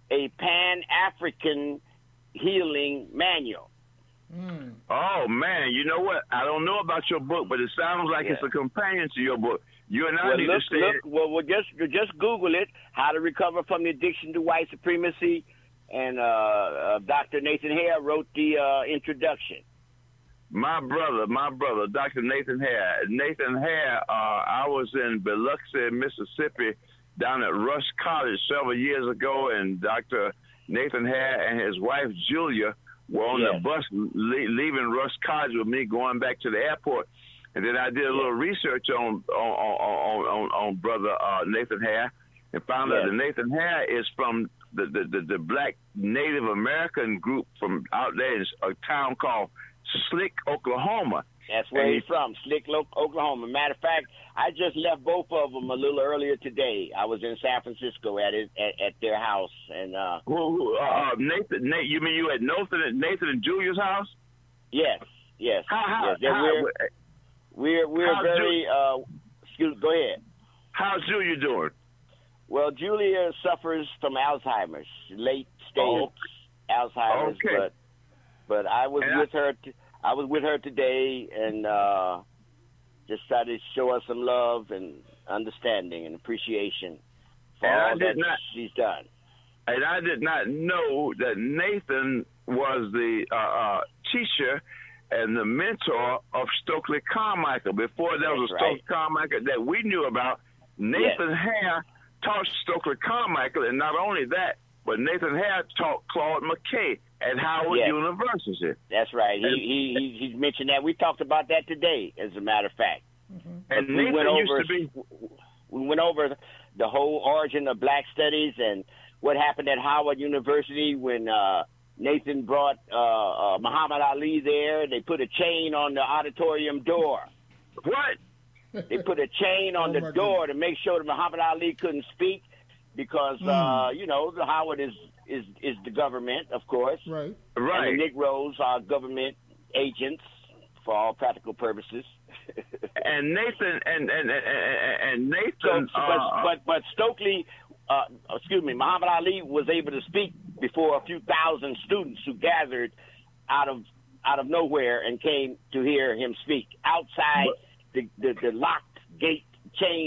Pan-African healing manual. Mm. Oh, man, you know what? I don't know about your book, but it sounds like it's a companion to your book. You and I need to stay. Just Google it, How to Recover from the Addiction to White Supremacy, and Dr. Nathan Hare wrote the introduction. My brother, Dr. Nathan Hare. Nathan Hare, I was in Biloxi, Mississippi, down at Rush College several years ago, and Dr. Nathan Hare and his wife, Julia, were on the bus leaving Rush College with me, going back to the airport. And then I did a little research on Brother Nathan Hare, and found out that Nathan Hare is from the Black Native American group from out there in a town called Slick, Oklahoma. That's where he's from, Slick, Oklahoma. Matter of fact, I just left both of them a little earlier today. I was in San Francisco at their house, and Nathan, you mean you at Nathan and Julia's house? Yes. We're very. Go ahead. How's Julia doing? Well, Julia suffers from Alzheimer's, late stage Alzheimer's, but I was with her. I was with her today, and just tried to show her some love and understanding and appreciation for all that she's done. And I did not know that Nathan was the teacher and the mentor of Stokely Carmichael. Before there was a Stokely Carmichael that we knew about, Nathan Hare taught Stokely Carmichael, and not only that, but Nathan Hare taught Claude McKay at Howard University. That's right. He's mentioned that. We talked about that today, as a matter of fact. Mm-hmm. And Nathan we went over the whole origin of black studies and what happened at Howard University when Nathan brought Muhammad Ali there. They put a chain on the auditorium door. What? They put a chain on the door to make sure that Muhammad Ali couldn't speak because, the Howard is the government, of course. Right. And the Negroes are government agents for all practical purposes. And Nathan and Nathan. But Stokely, Muhammad Ali was able to speak before a few thousand students who gathered out of nowhere and came to hear him speak outside the locked gate, chained up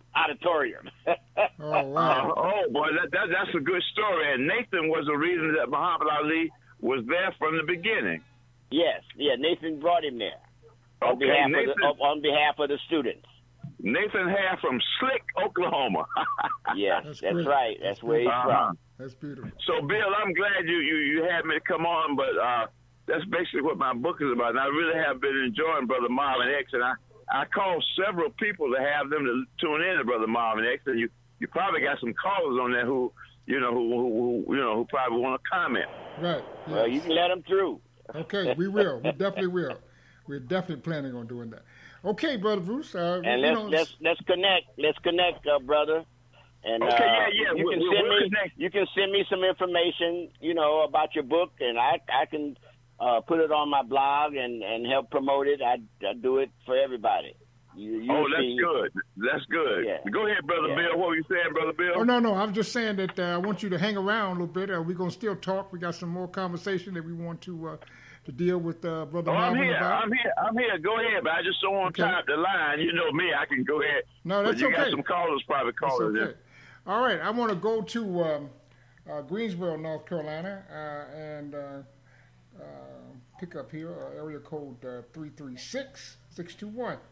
auditorium. Oh, wow. Oh boy, that's a good story. And Nathan was the reason that Muhammad Ali was there from the beginning. Yes, yeah. Nathan brought him there on Okay, behalf of the students. Nathan Hare from Slick, Oklahoma. Yes, That's that's great. right. That's where he's from. That's beautiful. So, Bill, I'm glad you had me to come on, but that's basically what my book is about. And I really have been enjoying Brother Marvin X, and I called several people to have them to tune in to Brother Marvin X, and you probably got some callers on there who probably want to comment. Right. Yes. Well, you can let them through. Okay, we will. We definitely will. We're definitely planning on doing that. Okay, Brother Bruce. And let's connect. Let's connect, brother. And okay, yeah. You can send me some information, about your book, and I can put it on my blog and help promote it. I do it for everybody. Good. That's good. Yeah. Go ahead, Brother Bill. What were you saying, Brother Bill? Oh, no. I'm just saying that I want you to hang around a little bit. We're going to still talk. We got some more conversation that we want to deal with Brother Marvin about. I'm here. Go ahead, but I just don't want to tie up the line. You know me. I can go ahead. No, that's but you okay. got some callers probably calling okay. All right. I want to go to Greensboro, North Carolina, and pick up here area code 336-621.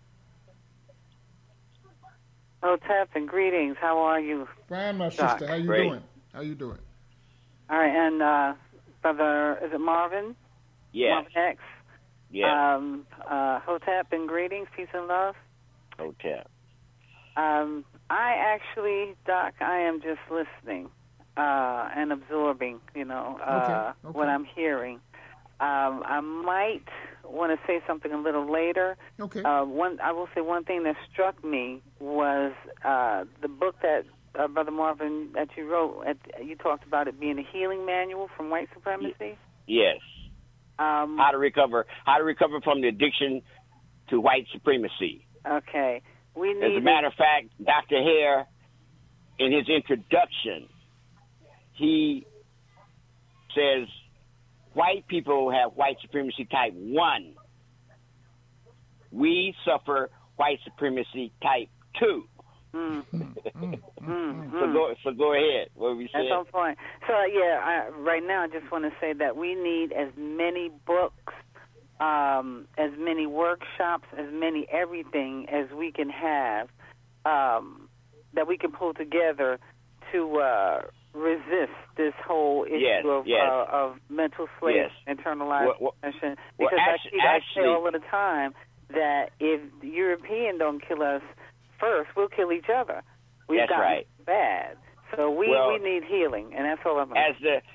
Hotep and greetings. How are you? Fine, my Doc. sister. How you Great. doing? All right, and Brother, is it Marvin? Yes. Marvin X? Yeah. Hotep and greetings, peace and love. Hotep. I actually, Doc, I am just listening and absorbing, what I'm hearing. I might want to say something a little later. Okay. I will say one thing that struck me was the book that Brother Marvin that you wrote. You talked about it being a healing manual from white supremacy. Yes. How to recover from the addiction to white supremacy. Okay. As a matter of fact, Dr. Hare, in his introduction, he says white people have white supremacy type 1. We suffer white supremacy type 2. So go ahead. What were we saying? At some point. So, right now I just want to say that we need as many books, as many workshops, as many everything as we can have that we can pull together to resist this whole issue of mental slavery, internalized oppression. Because I say all of the time that if the European don't kill us first, we'll kill each other. We've gotten bad. So we need healing, and that's all I'm going to say.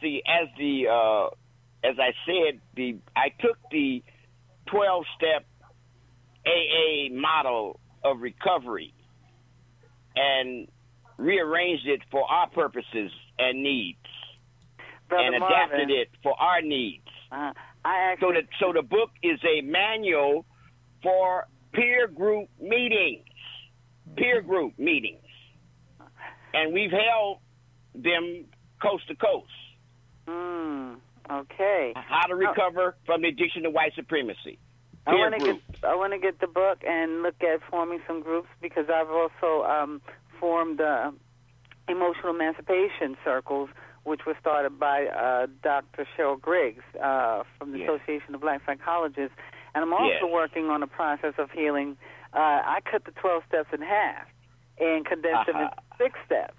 As I said, I took the 12-step AA model of recovery and rearranged it for our purposes and needs, Brother and adapted it for our needs. So the book is a manual for peer group meetings, and we've held them coast to coast. Okay. How to recover from the addiction to white supremacy. I want to get the book and look at forming some groups, because I've also formed emotional emancipation circles, which was started by Dr. Cheryl Griggs from the Association of Black Psychologists. And I'm also working on a process of healing. I cut the 12 steps in half and condensed them into 6 steps.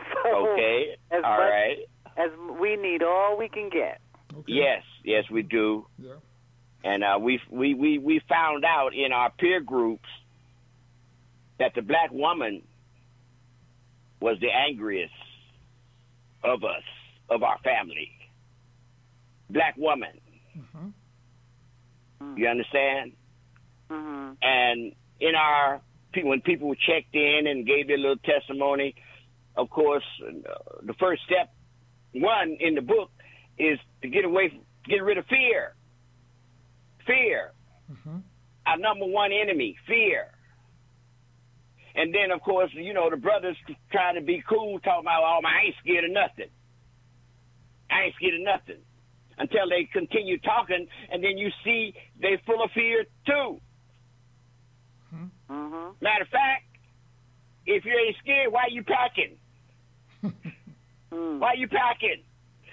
As we need all we can get. Okay. Yes, we do. Yeah. And we found out in our peer groups that the black woman was the angriest of us, of our family. Black woman. Mm-hmm. You understand? Mm-hmm. And when people checked in and gave their little testimony, of course, the first step, one in the book, is to get rid of fear. Fear. Mm-hmm. Our number one enemy, fear. And then, of course, the brothers trying to be cool, talking about, I ain't scared of nothing. I ain't scared of nothing. Until they continue talking, and then you see they're full of fear, too. Mm-hmm. Matter of fact, if you ain't scared, why you packing? Why you packing?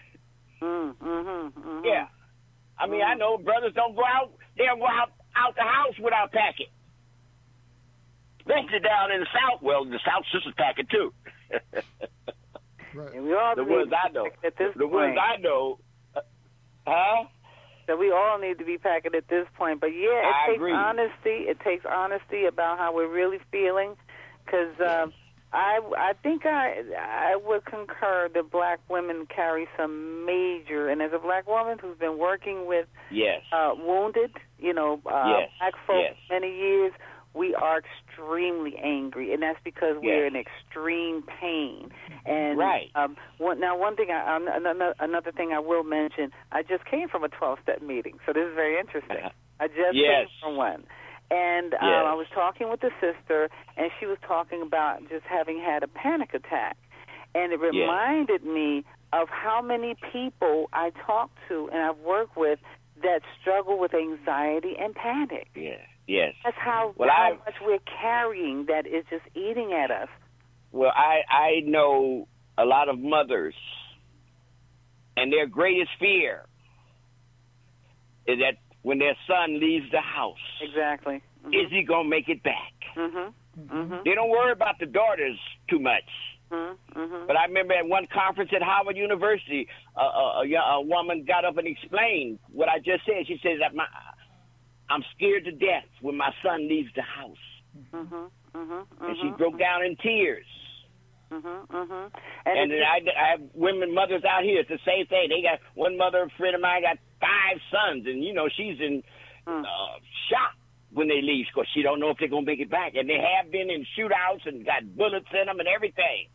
Yeah. I mean, I know brothers don't go out. They don't go out the house without packing. Especially down in the South. Well, the South sisters packing too. Right. And we all The need ones to I be know. packing at this The ones point. I know. Huh? So we all need to be packing at this point. But yeah, it I takes agree. honesty. It takes honesty about how we're really feeling. Because I think I would concur that black women carry some major, and as a black woman who's been working with Yes. wounded, Yes. black folks Yes. many years, we are extremely angry, and that's because we're Yes. in extreme pain. And Right. one thing, another thing I will mention, I just came from a 12-step meeting, so this is very interesting. I just Yes. came from one. And Yes. I was talking with the sister, and she was talking about just having had a panic attack. And it reminded me of how many people I talk to and I've worked with that struggle with anxiety and panic. Yeah. Yes. That's how Well, much we're carrying that is just eating at us. Well, I know a lot of mothers, and their greatest fear is that when their son leaves the house, Exactly. is he going to make it back? Mm-hmm. They don't worry about the daughters too much. Mm-hmm. But I remember at one conference at Howard University, a woman got up and explained what I just said. She says that I'm scared to death when my son leaves the house. And she broke down in tears. And I have women, mothers out here. It's the same thing. They got one mother, a friend of mine, got 5 sons, and she's in shock when they leave because she don't know if they're gonna make it back. And they have been in shootouts and got bullets in them and everything.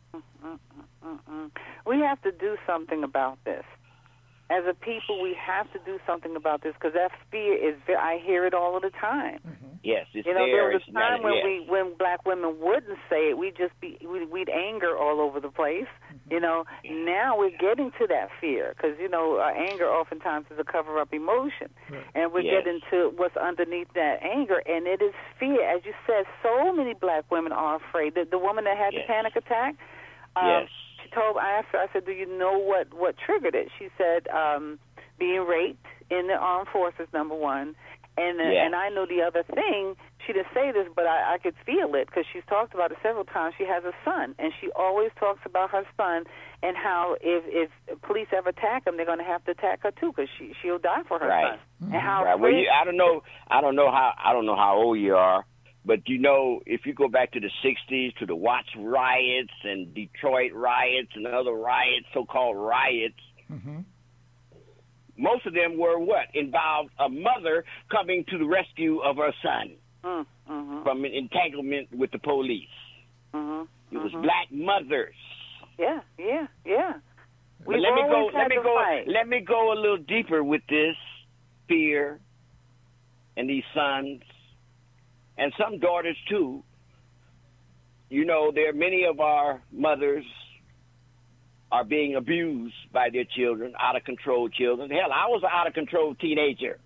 We have to do something about this. As a people, we have to do something about this because that fear is. I hear it all of the time. Yes, it's there there. was a time when black women wouldn't say it, we'd anger all over the place. Now we're getting to that fear because anger oftentimes is a cover-up emotion, and we're getting to what's underneath that anger, and it is fear. As you said, so many black women are afraid. The woman that had the panic attack. She told. I asked her. I said, "Do you know what triggered it?" She said, "Being raped in the armed forces, number one." And I know the other thing, she didn't say this, but I could feel it because she's talked about it several times. She has a son, and she always talks about her son and how if police ever attack him, they're going to have to attack her too because she'll die for her son. And how Well, I don't know how old you are, but if you go back to the '60s, to the Watts riots and Detroit riots and other riots, so-called riots. Most of them were involved a mother coming to the rescue of her son from an entanglement with the police. It was black mothers. Yeah. But let me go a little deeper with this fear and these sons and some daughters too. There are many of our mothers are being abused by their children, out-of-control children. Hell, I was an out-of-control teenager.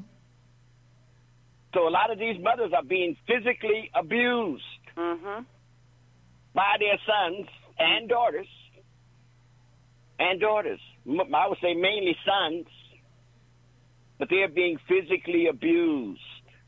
So a lot of these mothers are being physically abused by their sons and daughters. I would say mainly sons. But they're being physically abused.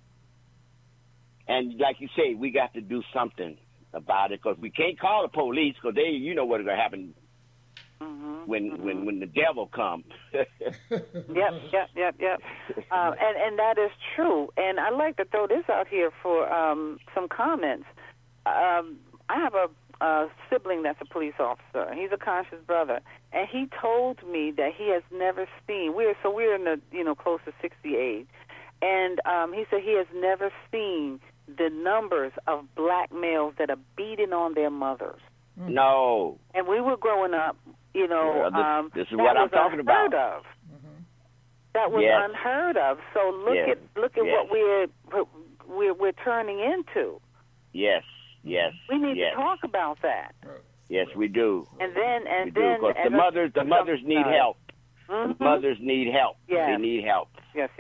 And like you say, we got to do something about it because we can't call the police because you know what's going to happen when the devil comes. Yep. And that is true. And I'd like to throw this out here for some comments. I have a sibling that's a police officer. He's a conscious brother, and he told me that he has never seen. We're in the close to 60 age, and he said he has never seen the numbers of black males that are beating on their mothers. No. And we were growing up, this is what I'm talking about. That was unheard of. So look at what we're turning into. Yes. We need to talk about that. Yes, we do. And then the mothers need help. The mothers need help. Yes. They need help. Yes.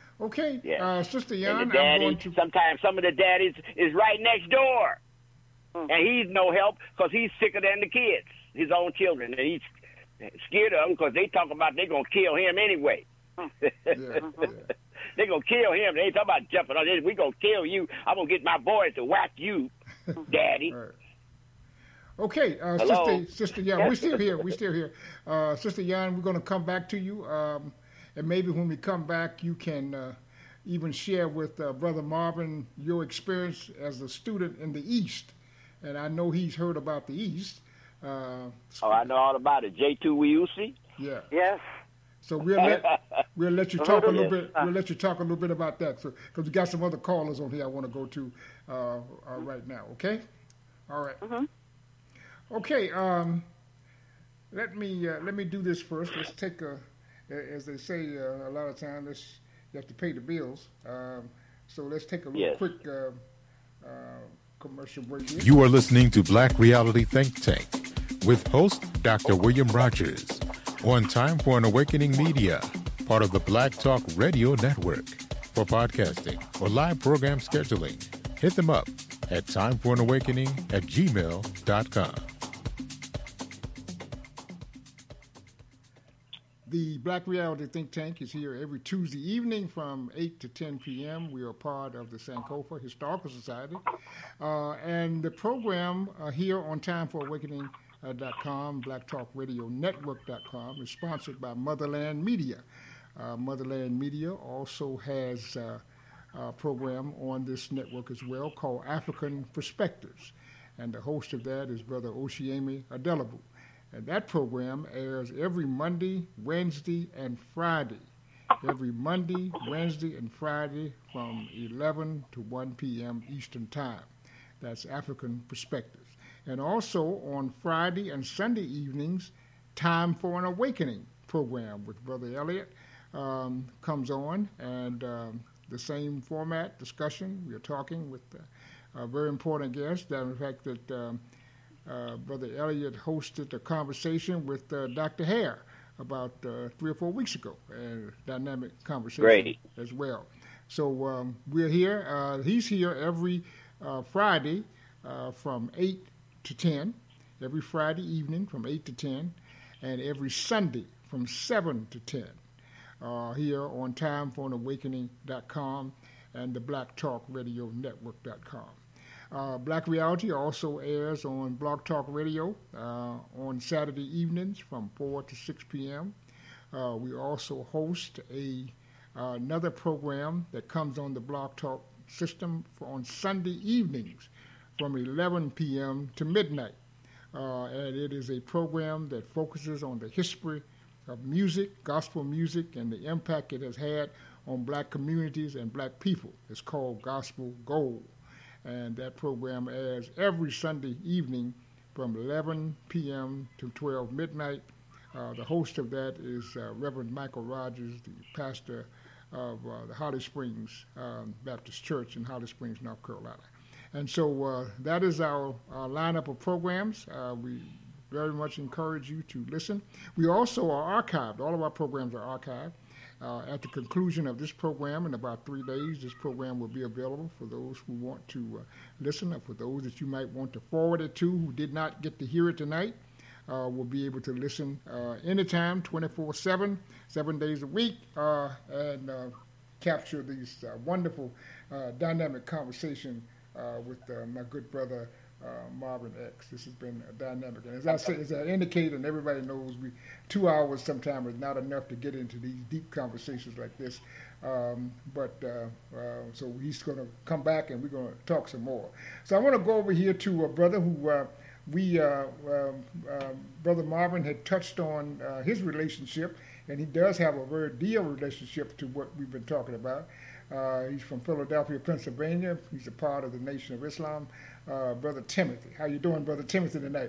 Okay, Sister Jan, and the daddy, sometimes some of the daddies is right next door. and he's no help because he's sicker than the kids, his own children, and he's scared of them because they talk about they're going to kill him anyway. They're going to kill him. They ain't talking about jumping on this. We're going to kill you. I'm going to get my boys to whack you, Daddy. Right. Okay, Sister Yan, we're still here. Sister Yan, we're going to come back to you. And maybe when we come back, you can even share with Brother Marvin your experience as a student in the East. And I know he's heard about the East. I know all about it. J2WUC? Yeah. Yes. So we'll let you talk a little bit. We'll let you talk a little bit about that. So because we got some other callers on here I want to go to right now. Okay. All right. Mm-hmm. Okay. Let me do this first. Let's take as they say a lot of times, you have to pay the bills. So let's take a little quick commercial break here. You are listening to Black Reality Think Tank with host Dr. William Rogers on Time for an Awakening Media, part of the Black Talk Radio Network. For podcasting or live program scheduling, hit them up at timeforanawakening@gmail.com. The Black Reality Think Tank is here every Tuesday evening from 8 to 10 p.m. We are part of the Sankofa Historical Society. And the program here on TimeForAwakening.com, BlackTalkRadioNetwork.com, is sponsored by Motherland Media. Motherland Media also has a program on this network as well called African Perspectives. And the host of that is Brother Oshiemi Adelabu. And that program airs every Monday, Wednesday, and Friday. Every Monday, Wednesday, and Friday from 11 to 1 p.m. Eastern Time. That's African Perspectives. And also on Friday and Sunday evenings, Time for an Awakening program with Brother Elliott comes on. And the same format, discussion. We are talking with a very important guest. In fact, that Brother Elliott hosted a conversation with Dr. Hare about 3 or 4 weeks ago, a dynamic conversation as well. So we're here. He's here every Friday from 8 to 10, every Friday evening from 8 to 10, and every Sunday from 7 to 10 here on TimeForAwakening.com and the Black Talk Radio Network.com. Black Reality also airs on Blog Talk Radio on Saturday evenings from 4 to 6 p.m. We also host another program that comes on the Blog Talk system on Sunday evenings from 11 p.m. to midnight. And it is a program that focuses on the history of music, gospel music, and the impact it has had on black communities and black people. It's called Gospel Gold. And that program airs every Sunday evening from 11 p.m. to 12 midnight. The host of that is Reverend Michael Rogers, the pastor of the Holly Springs Baptist Church in Holly Springs, North Carolina. And so that is our lineup of programs. We very much encourage you to listen. We also are archived. All of our programs are archived. At the conclusion of this program, in about 3 days, this program will be available for those who want to listen, or for those that you might want to forward it to who did not get to hear it tonight. Will be able to listen anytime, 24/7, 7 days a week, and capture these wonderful dynamic conversation with my good brother Marvin X. This has been dynamic. And as I say, as I indicated, and everybody knows, 2 hours sometimes is not enough to get into these deep conversations like this. So he's going to come back and we're going to talk some more. So I want to go over here to a brother who Brother Marvin had touched on his relationship, and he does have a very dear relationship to what we've been talking about. He's from Philadelphia, Pennsylvania. He's a part of the Nation of Islam. Brother Timothy. How you doing, Brother Timothy, tonight?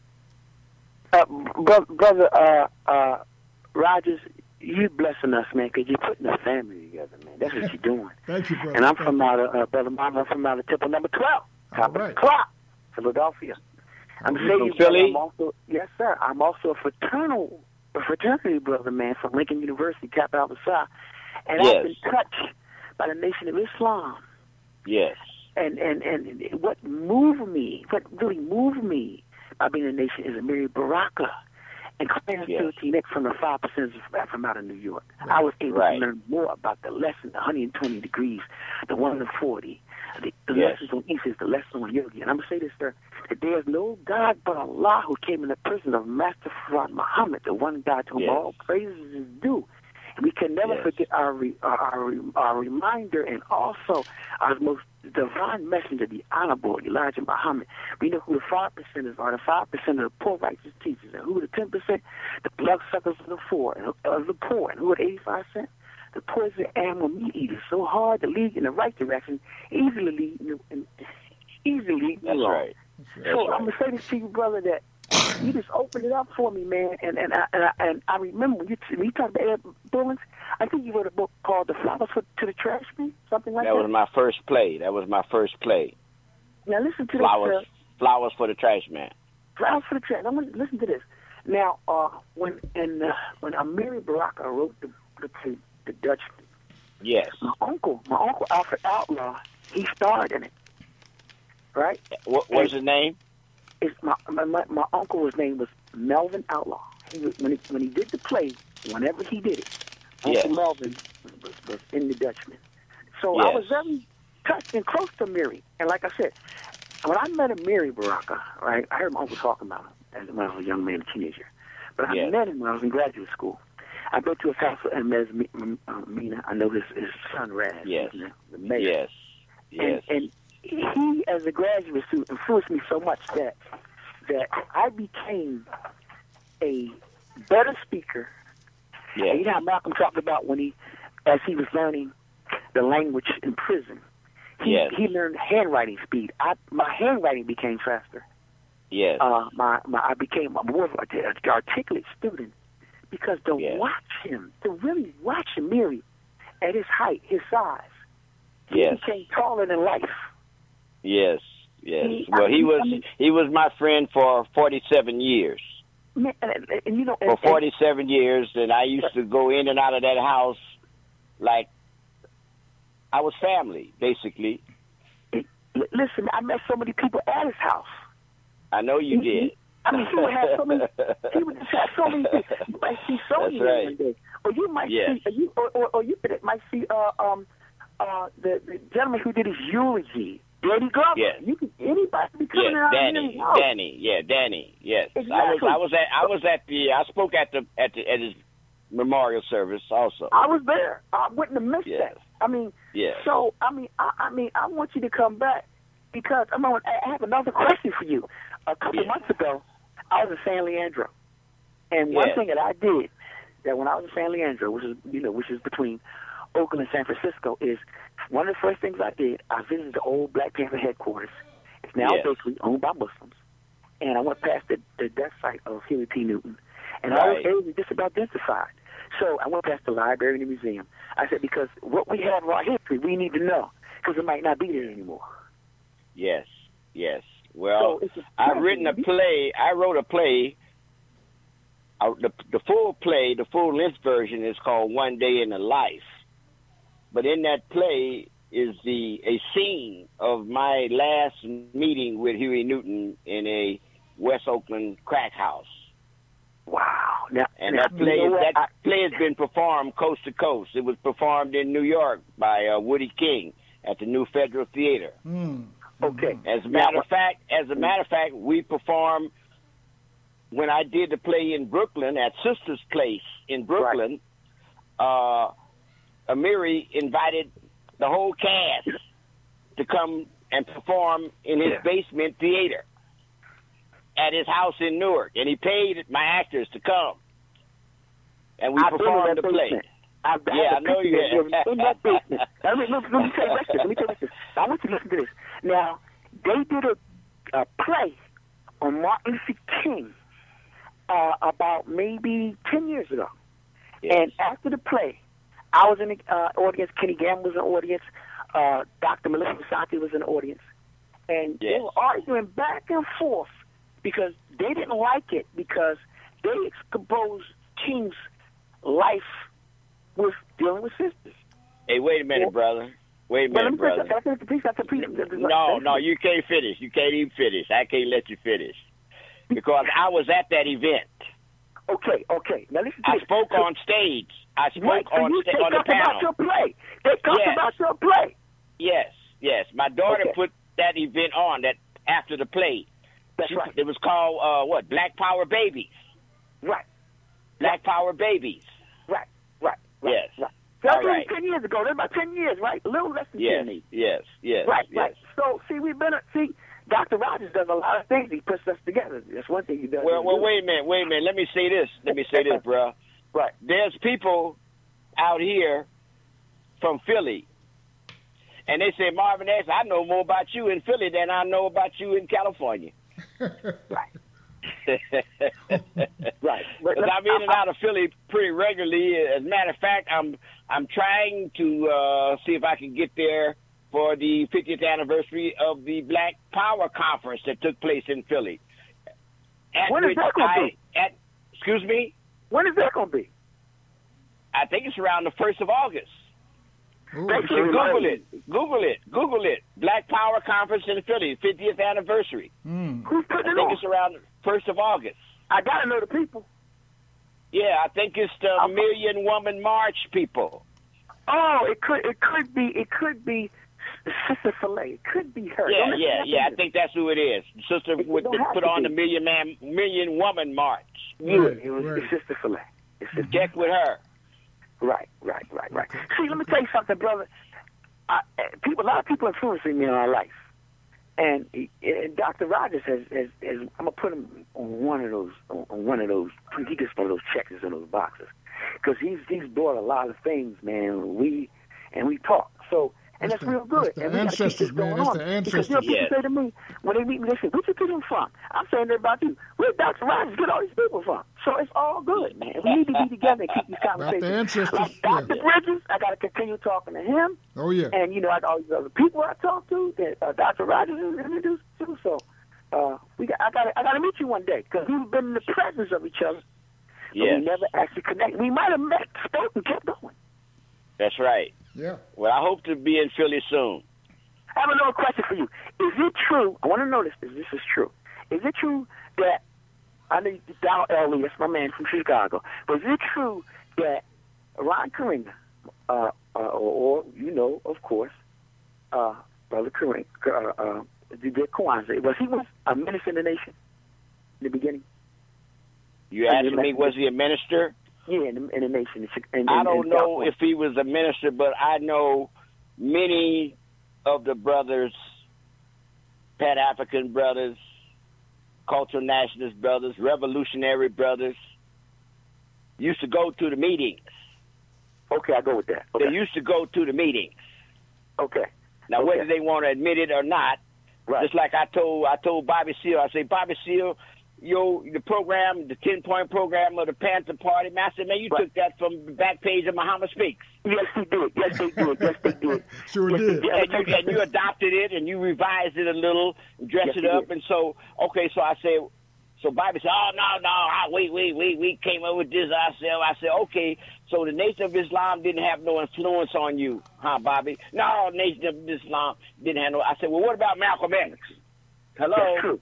Brother Rogers, you blessing us, man, because you're putting a family together, man. That's what you're doing. Thank you, brother. And I'm from out of, Brother Marvin, I'm from out of Temple number 12, top of the clock, Philadelphia. I'm saying, Philly? Yes, sir. I'm also a fraternity brother, man, from Lincoln University, Kappa Alpha Psi. And I've been touched by the Nation of Islam. Yes. And what really moved me by being a nation is Amiri Baraka and Clarence 13X from the 5% from out of New York. Right. I was able to learn more about the lesson, the 120 degrees, the 1 to 40, the lessons on Isis, the lesson on Yogi. And I'm going to say this, sir, that there is no God but Allah who came in the person of Master Farad Muhammad, the one God to whom all praises is due. And we can never forget our reminder and also our most divine messenger, the Honorable Elijah Muhammad. We know who the 5%ers are, the 5% of the poor righteous teachers, and who are the 10%, the bloodsuckers of the poor, and who are the 85%, the poison animal meat eaters, so hard to lead in the right direction, easily lead That's wrong. right. So I'm gonna say this to you, brother, that you just opened it up for me, man. And I remember when you talked about Ed Bullins, I think you wrote a book called "The Flowers to the Trash Man," something like that. That was my first play. Now listen to Flowers, this. Flowers for the Trash Man. Flowers for the Trash. I'm gonna listen to this. Now, when Amiri Baraka wrote the play, The Dutchman. Yes. My uncle Alfred Outlaw, he starred in it. Right? What was his name? My uncle's name was Melvin Outlaw. When he did the play, whenever he did it, Uncle Melvin was in The Dutchman. So I was very touched and close to Amiri. And like I said, when I met Amiri Baraka, right, I heard my uncle talking about him when I was a young man, a teenager. But I met him when I was in graduate school. I go to his house and met Mina. I know his son, Raz, the mayor. Yes. And he, as a graduate student, influenced me so much that I became a better speaker. Yeah. And you know how Malcolm talked about as he was learning the language in prison. He learned handwriting speed. My handwriting became faster. Yes. I became more of an articulate student because to really watch Amiri at his height, his size, he became taller than life. Yes. He was my friend for 47 years. Man, and for 47 years, and I used to go in and out of that house like I was family, basically. Listen, I met so many people at his house. I know you did. He would have so many. He would just have so many things. You might see Sonya one day, or you might see, or you might see the gentleman who did his eulogy, Danny Glover. Yes. Anybody be coming out. Danny. Yes. Exactly. I spoke at his memorial service also. I was there. I wouldn't have missed that. So I want you to come back because I have another question for you. A couple months ago, I was in San Leandro, and one thing that I did that when I was in San Leandro, which is between Oakland and San Francisco, is one of the first things I did. I visited the old Black Panther headquarters. It's now basically owned by Muslims, and I went past the death site of Huey P. Newton, and I was able to just about identified. So I went past the library and the museum. I said, because what we have in our history, we need to know, because it might not be there anymore. Yes. Well, I've written a play. I wrote a play. The full length version is called One Day in the Life. But in that play is a scene of my last meeting with Huey Newton in a West Oakland crack house. Wow! That play has been performed coast to coast. It was performed in New York by Woody King at the New Federal Theater. Okay. As a matter of fact, we performed when I did the play in Brooklyn at Sister's Place in Brooklyn. Amiri invited the whole cast to come and perform in his basement theater at his house in Newark, and he paid my actors to come, and we performed the play. I know you have. In that basement. Let me tell you this. I want you to listen to this. Now, they did a play on Martin Luther King about maybe 10 years ago. Yes. And after the play, I was in the audience. Kenny Gamble was in the audience. Dr. Melissa Santi was in the audience. And they were arguing back and forth because they didn't like it because they exposed King's life with dealing with sisters. Hey, wait a minute, brother. Wait a minute, brother. No, you can't finish. You can't even finish. I can't let you finish because I was at that event. Okay. Now listen to I spoke on stage. I spoke on the panel. About your play. They talked about your play. Yes. My daughter put that event on that after the play. That's right. It was called Black Power Babies. Right. Black Power Babies. Right. Yes. Right. That was 10 years ago. That's about 10 years, right? A little less than 10 years. Yes. Right. So, see, Dr. Rogers does a lot of things. He puts us together. That's one thing he does. Well, wait a minute. Let me say this, bro. Right. There's people out here from Philly, and they say, Marvin X, I know more about you in Philly than I know about you in California. Right. Right. Because I'm in and out of Philly pretty regularly. As a matter of fact, I'm trying to see if I can get there for the 50th anniversary of the Black Power Conference that took place in Philly. When is that going to be? Excuse me? When is that going to be? I think it's around the 1st of August. Google it. Black Power Conference in Philly, 50th anniversary. Who's putting it on? I think it's around the 1st of August. I got to know the people. Yeah, I think it's the Million Woman March people. Oh, it could be Sister Filet. It could be her. Yeah. I think that's who it is. Sister would put on the Million Woman March. It's Sister Filet. Check with her. Right. See, let me tell you something, brother. A lot of people influencing me in our life, and Dr. Rogers has I'm gonna put him on one of those. He gets one of those checkers in those boxes because he's brought a lot of things, man. We talk so. And that's real good. That's the ancestors, man. That's the ancestors. Because people say to me, when they meet me, they say, where'd you get them from? I'm saying that about you. Where Dr. Rogers get all these people from? So it's all good, man. We need to be together and keep these conversations. The ancestors. Like Dr. Bridges, I got to continue talking to him. Oh, yeah. And, I got all these other people I talk to that Dr. Rogers is introduced to. So I got to meet you one day because we've been in the presence of each other. Yeah. We never actually connected. We might have met, spoke, and kept going. That's right. Yeah. Well, I hope to be in Philly soon. I have another question for you. Is it true? I want to know this. This is true. Is it true that I know Dow Ellie, that's my man from Chicago. But is it true that Ron Karenga, or of course, Brother Karenga, did Kwanzaa? Was he a minister in the nation in the beginning? You asking me, was he a minister? Yeah, in the nation. I don't know if he was a minister, but I know many of the brothers, Pan-African brothers, cultural nationalist brothers, revolutionary brothers, used to go to the meetings. Okay, I go with that. Okay. They used to go to the meetings. Okay. Now, whether they want to admit it or not, just like I told Bobby Seale, I say, Bobby Seale, the program, the 10-point program of the Panther Party, man, I said, man, you took that from the back page of Muhammad Speaks. Yes, he did. Yes, they did. Sure did. And you adopted it, and you revised it a little, dressed it up, and so I said, so Bobby said, oh, no, we came up with this ourselves. I said, okay, so the Nation of Islam didn't have no influence on you, huh, Bobby? No, Nation of Islam didn't have no. I said, well, what about Malcolm X? Hello? That's true.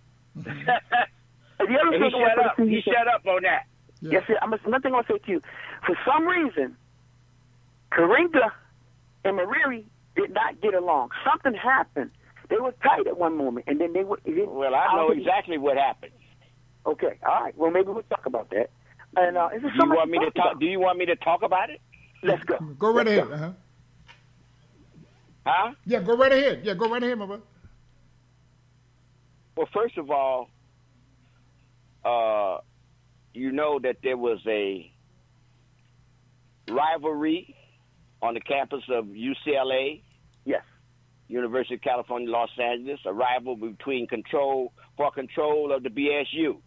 He shut up on that. Yeah. Yes, another thing I want to say to you. For some reason, Karenga and Mariri did not get along. Something happened. They were tight at one moment, and then they were. Well, I know exactly what happened. Okay, all right. Well, maybe we'll talk about that. And is there do you want me to talk? Do you want me to talk about it? Let's go. Go right ahead. Uh-huh. Huh? Yeah, go right ahead. Yeah, go right ahead, my brother. Well, first of all, you know that there was a rivalry on the campus of UCLA. Yes. University of California, Los Angeles, a rivalry between control of the BSU,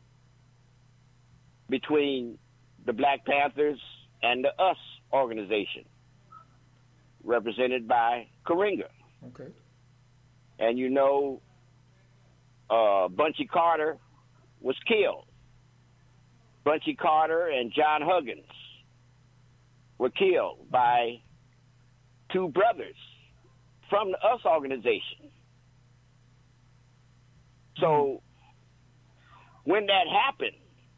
between the Black Panthers and the US organization, represented by Karenga. Okay. And you know, Bunchy Carter was killed. Bunchy Carter and John Huggins were killed by two brothers from the US organization. So when that happened,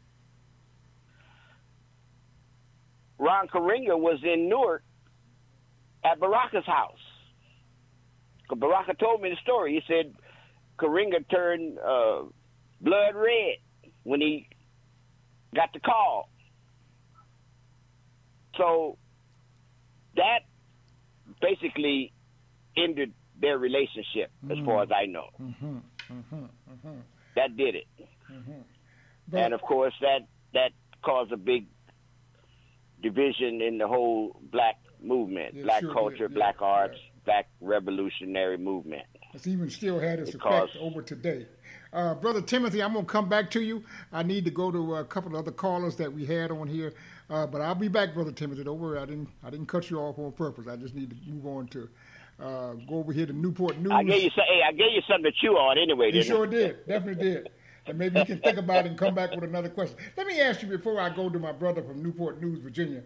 Ron Karenga was in Newark at Baraka's house. Baraka told me the story. He said Karenga turned blood red when he got the call. So that basically ended their relationship, as far as I know. That did it. And, of course, that caused a big division in the whole black movement, black culture, black arts, black revolutionary movement. It's even still had its effect over today. Brother Timothy, I'm going to come back to you. I need to go to a couple of other callers that we had on here. But I'll be back, Brother Timothy. Don't worry, I didn't cut you off on purpose. I just need to move on to go over here to Newport News. I gave you something to chew on anyway, didn't you? You sure did. Definitely did. And maybe you can think about it and come back with another question. Let me ask you before I go to my brother from Newport News, Virginia.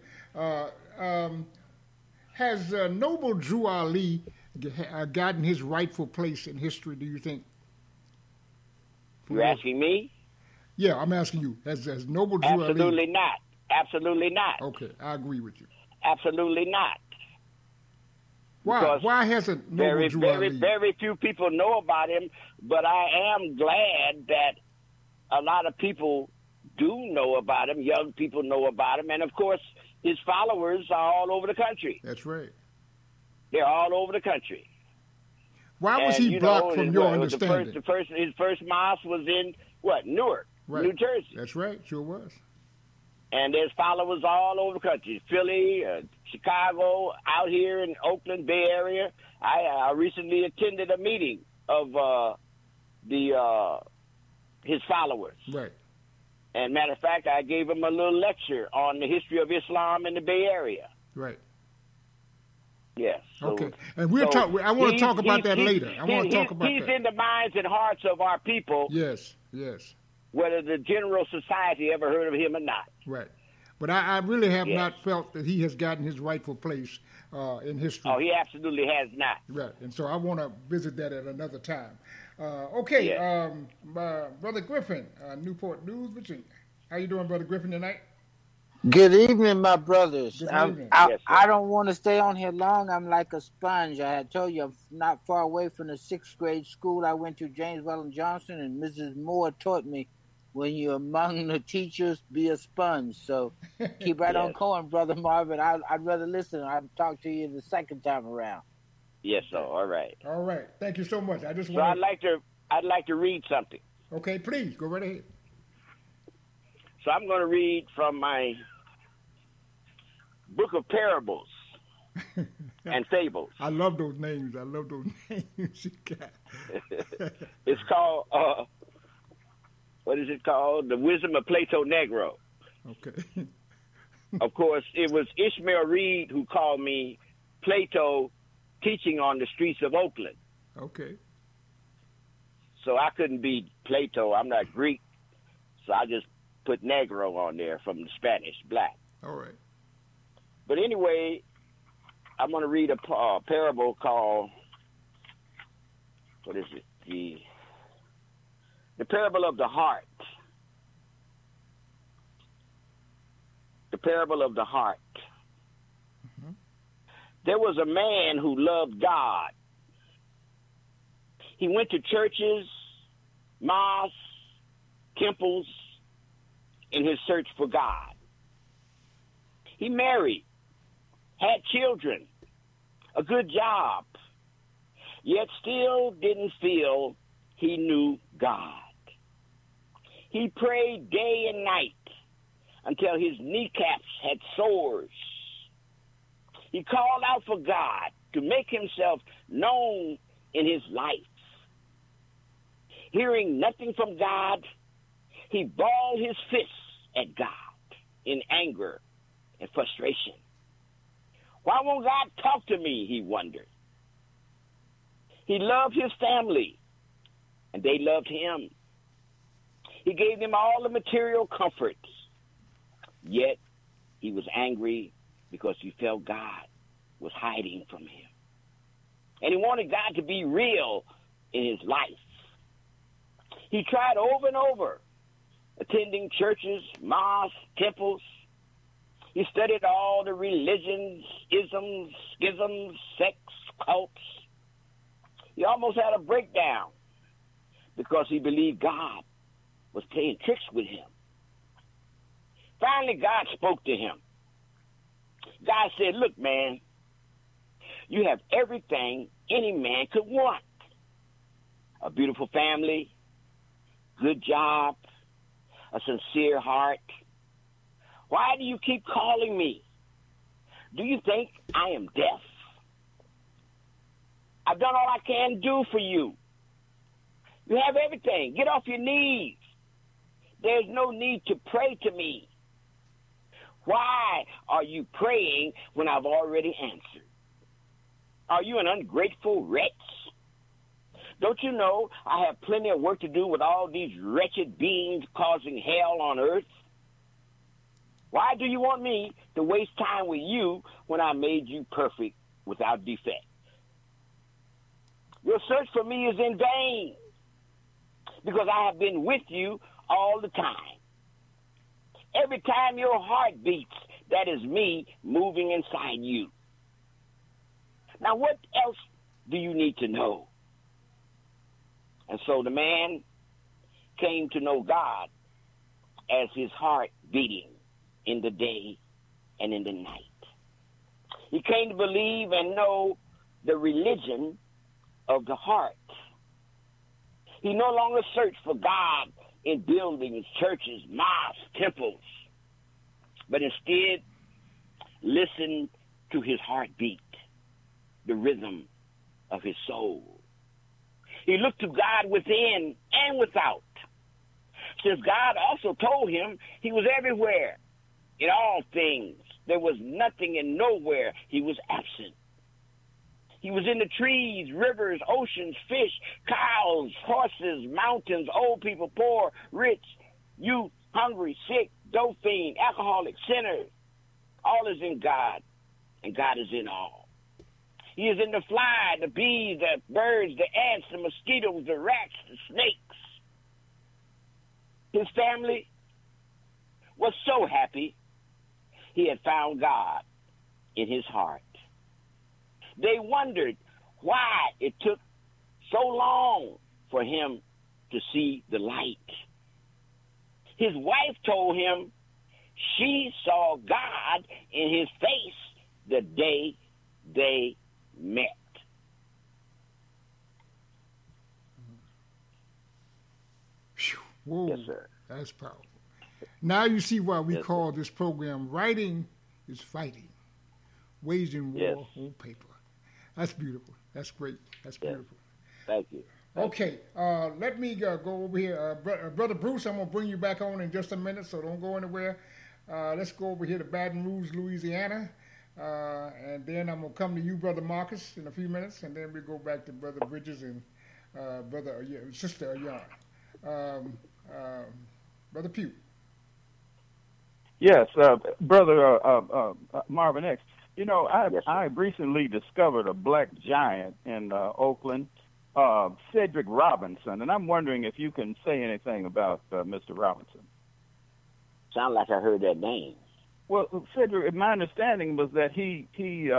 Has Noble Drew Ali gotten his rightful place in history, do you think? You're asking me? Yeah, I'm asking you. Has Noble Drew Ali... Absolutely not. Absolutely not. Okay, I agree with you. Absolutely not. Why? Because why hasn't Noble Drew Ali... Very few people know about him, but I am glad that a lot of people do know about him. Young people know about him. And, of course, his followers are all over the country. That's right. They're all over the country. Why was he blocked from your understanding? His first mosque was in, Newark, New Jersey. That's right. Sure was. And there's followers all over the country, Philly, Chicago, out here in Oakland, Bay Area. I recently attended a meeting of his followers. Right. And matter of fact, I gave him a little lecture on the history of Islam in the Bay Area. Right. Yes. So, okay. And I want to talk about that later. He's in the minds and hearts of our people. Yes. Yes. Whether the general society ever heard of him or not. Right. But I really have not felt that he has gotten his rightful place in history. Oh, he absolutely has not. Right. And so I want to visit that at another time. Okay. Yeah. Brother Griffin, Newport News, Virginia. How you doing, Brother Griffin, tonight? Good evening, my brothers. Good evening. I don't want to stay on here long. I'm like a sponge. I had told you I'm not far away from the 6th grade school I went to, James Weldon Johnson, and Mrs. Moore taught me, when you're among the teachers, be a sponge. So keep right on going, Brother Marvin. I'd rather listen. I'll talk to you the second time around. Yes, sir. All right. All right. Thank you so much. I'd like to read something. Okay, please go right ahead. So I'm going to read from my book of parables and fables. I love those names. You got. It's called, what is it called? The Wisdom of Plato Negro. Okay. Of course, it was Ishmael Reed who called me Plato teaching on the streets of Oakland. Okay. So I couldn't be Plato. I'm not Greek. So I just put Negro on there from the Spanish, black. All right. But anyway, I'm going to read a parable called, what is it? The parable of the heart. The parable of the heart. Mm-hmm. There was a man who loved God. He went to churches, mosques, temples, in his search for God. He married, had children, a good job, yet still didn't feel he knew God. He prayed day and night until his kneecaps had sores. He called out for God to make himself known in his life. Hearing nothing from God, he balled his fists at God in anger and frustration. Why won't God talk to me, he wondered. He loved his family, and they loved him. He gave them all the material comforts, yet he was angry because he felt God was hiding from him. and he wanted God to be real in his life. He tried over and over, attending churches, mosques, temples. He studied all the religions, isms, schisms, sects, cults. He almost had a breakdown because he believed God was playing tricks with him. Finally, God spoke to him. God said, look, man, you have everything any man could want. A beautiful family, good job, a sincere heart. Why do you keep calling me? Do you think I am deaf? I've done all I can do for you. You have everything. Get off your knees. There's no need to pray to me. Why are you praying when I've already answered? Are you an ungrateful wretch? Don't you know I have plenty of work to do with all these wretched beings causing hell on earth? Why do you want me to waste time with you when I made you perfect without defect? Your search for me is in vain because I have been with you all the time. Every time your heart beats, that is me moving inside you. Now, what else do you need to know? And so the man came to know God as his heart beating in the day and in the night. He came to believe and know the religion of the heart. He no longer searched for God in buildings, churches, mosques, temples, but instead listened to his heartbeat, the rhythm of his soul. He looked to God within and without, since God also told him he was everywhere, in all things. There was nothing and nowhere he was absent. He was in the trees, rivers, oceans, fish, cows, horses, mountains, old people, poor, rich, youth, hungry, sick, dope fiend, alcoholic, sinners. All is in God, and God is in all. He is in the fly, the bees, the birds, the ants, the mosquitoes, the rats, the snakes. His family was so happy he had found God in his heart. They wondered why it took so long for him to see the light. His wife told him she saw God in his face the day they met. Whoa, yes, sir. That's powerful. Now you see why we call this program Writing is Fighting. Waging War on Paper. That's beautiful. That's great. That's beautiful. Thank you. Okay, let me go over here. Brother Bruce, I'm going to bring you back on in just a minute, so don't go anywhere. Let's go over here to Baton Rouge, Louisiana. And then I'm going to come to you, Brother Marcus, in a few minutes, and then we go back to Brother Bridges and Sister Ayan. Brother Pugh. Yes, Brother Marvin X. You know, I recently discovered a black giant in Oakland, Cedric Robinson, and I'm wondering if you can say anything about Mr. Robinson. Sound like I heard that name. Well, Cedric, my understanding was that he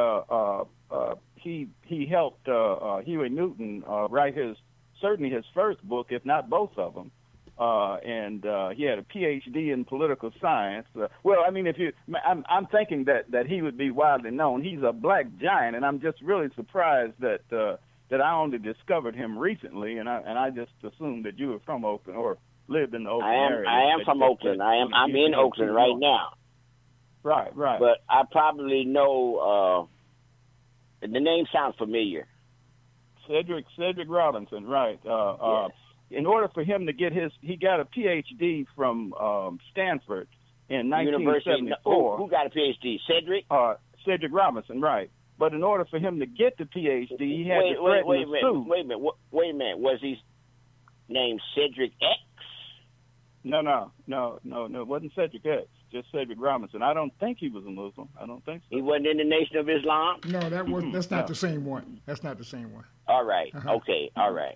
helped Huey Newton write his first book, if not both of them. And he had a PhD in political science. Well, I mean, I'm thinking that he would be widely known. He's a black giant, and I'm just really surprised that I only discovered him recently, and I just assumed that you were from Oakland or lived in the Oakland area. I am from Oakland. I'm in Oakland right now. Right. But I probably know. The name sounds familiar. Cedric Robinson, right? Yes. In order for him to get he got a PhD from Stanford in 1974. Who got a PhD? Cedric? Cedric Robinson, right. But in order for him to get the PhD, he had to threaten to sue. Wait a minute. Was he named Cedric X? No, it wasn't Cedric X. just Cedric Robinson. I don't think he was a Muslim. I don't think so. He wasn't in the Nation of Islam? No, that's not the same one. That's not the same one. All right. Okay. All right.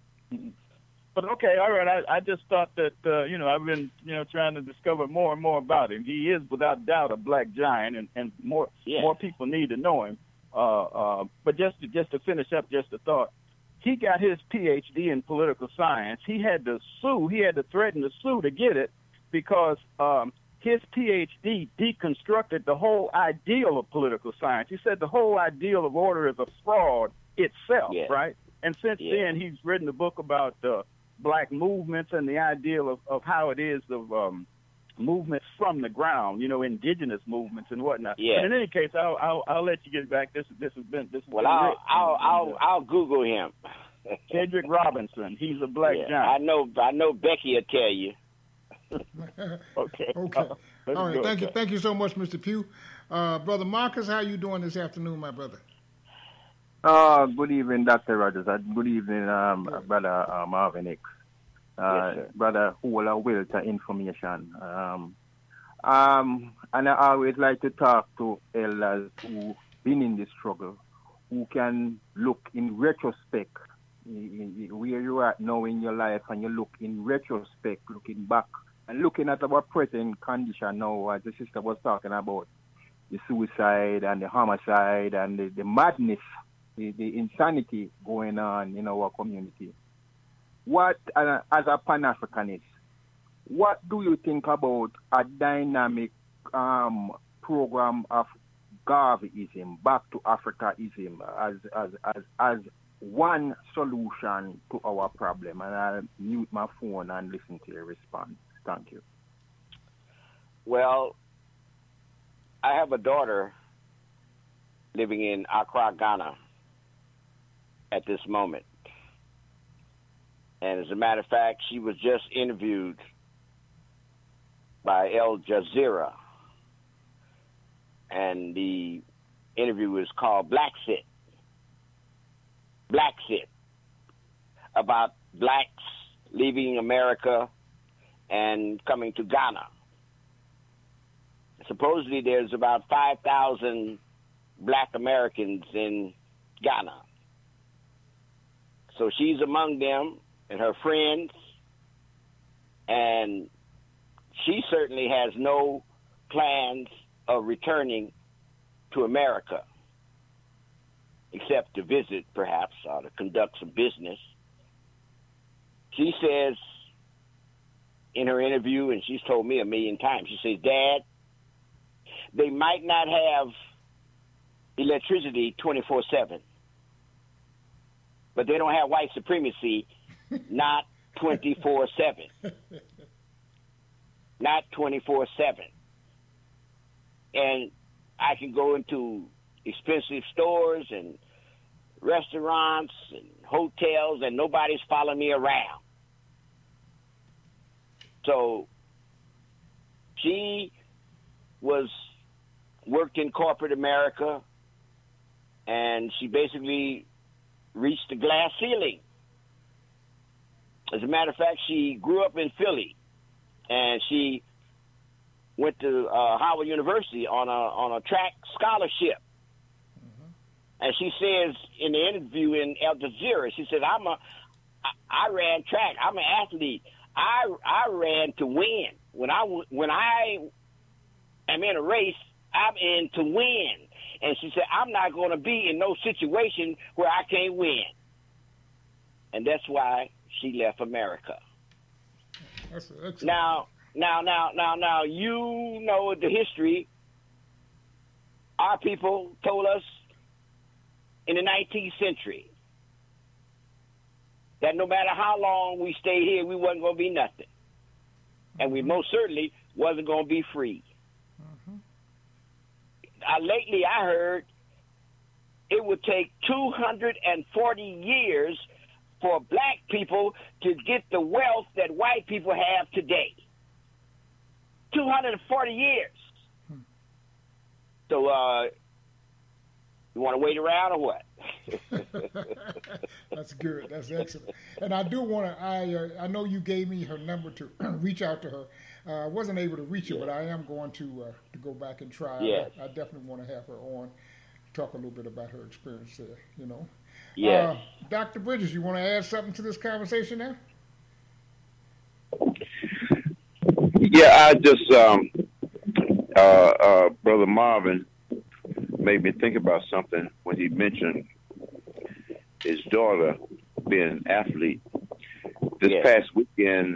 But okay, all right. I just thought that I've been trying to discover more and more about him. He is without doubt a black giant, and more people need to know him. But just to finish up, just a thought. He got his PhD in political science. He had to sue. He had to threaten to sue to get it because his PhD deconstructed the whole ideal of political science. He said the whole ideal of order is a fraud itself, right? And since then, he's written a book about black movements and the ideal of how it is of movements from the ground, indigenous movements and whatnot. Yeah. But in any case, I'll let you get back. This has been Well, I'll Google him. Cedric Robinson. He's a black giant. I know Becky will tell you. Okay. All right. Thank you so much, Mr. Pugh. Brother Marcus, how you doing this afternoon, my brother? Good evening, Dr. Rogers. Good evening, Brother Marvin X. Yes, Brother, who will will to information. And I always like to talk to elders who been in this struggle, who can look in retrospect where you are now in your life, and you look in retrospect, looking back and looking at our present condition now, as the sister was talking about, the suicide and the homicide and the madness, the insanity going on in our community. What, as a Pan-Africanist, what do you think about a dynamic program of Garveyism, back to Africaism, as one solution to our problem? And I'll mute my phone and listen to your response. Thank you. Well, I have a daughter living in Accra, Ghana at this moment. And as a matter of fact, she was just interviewed by Al Jazeera. And the interview is called Black Sit, about blacks leaving America and coming to Ghana. Supposedly there's about 5,000 black Americans in Ghana. So she's among them and her friends, and she certainly has no plans of returning to America, except to visit, perhaps, or to conduct some business. She says in her interview, and she's told me 1,000,000 times, she says, Dad, they might not have electricity 24/7, but they don't have white supremacy, not 24/7. Not 24/7. And I can go into expensive stores and restaurants and hotels, and nobody's following me around. So she worked in corporate America, and she basically reached the glass ceiling. As a matter of fact, she grew up in Philly, and she went to Howard University on a track scholarship. And she says in the interview in Al Jazeera, she said, I ran track. I'm an athlete. I ran to win. When I am in a race, I'm in to win. And she said, I'm not going to be in no situation where I can't win. And that's why she left America. Now, you know the history. Our people told us in the 19th century that no matter how long we stayed here, we wasn't going to be nothing. And we most certainly wasn't going to be free. Lately, I heard it would take 240 years for black people to get the wealth that white people have today. 240 years. So, you want to wait around or what? That's good. That's excellent. And I do want to, I know you gave me her number to reach out to her. I wasn't able to reach her, but I am going to go back and try. Yes. I definitely want to have her on, talk a little bit about her experience there, you know. Yes. Dr. Bridges, you want to add something to this conversation now? Yeah, I just, Brother Marvin made me think about something when he mentioned his daughter being an athlete. This past weekend,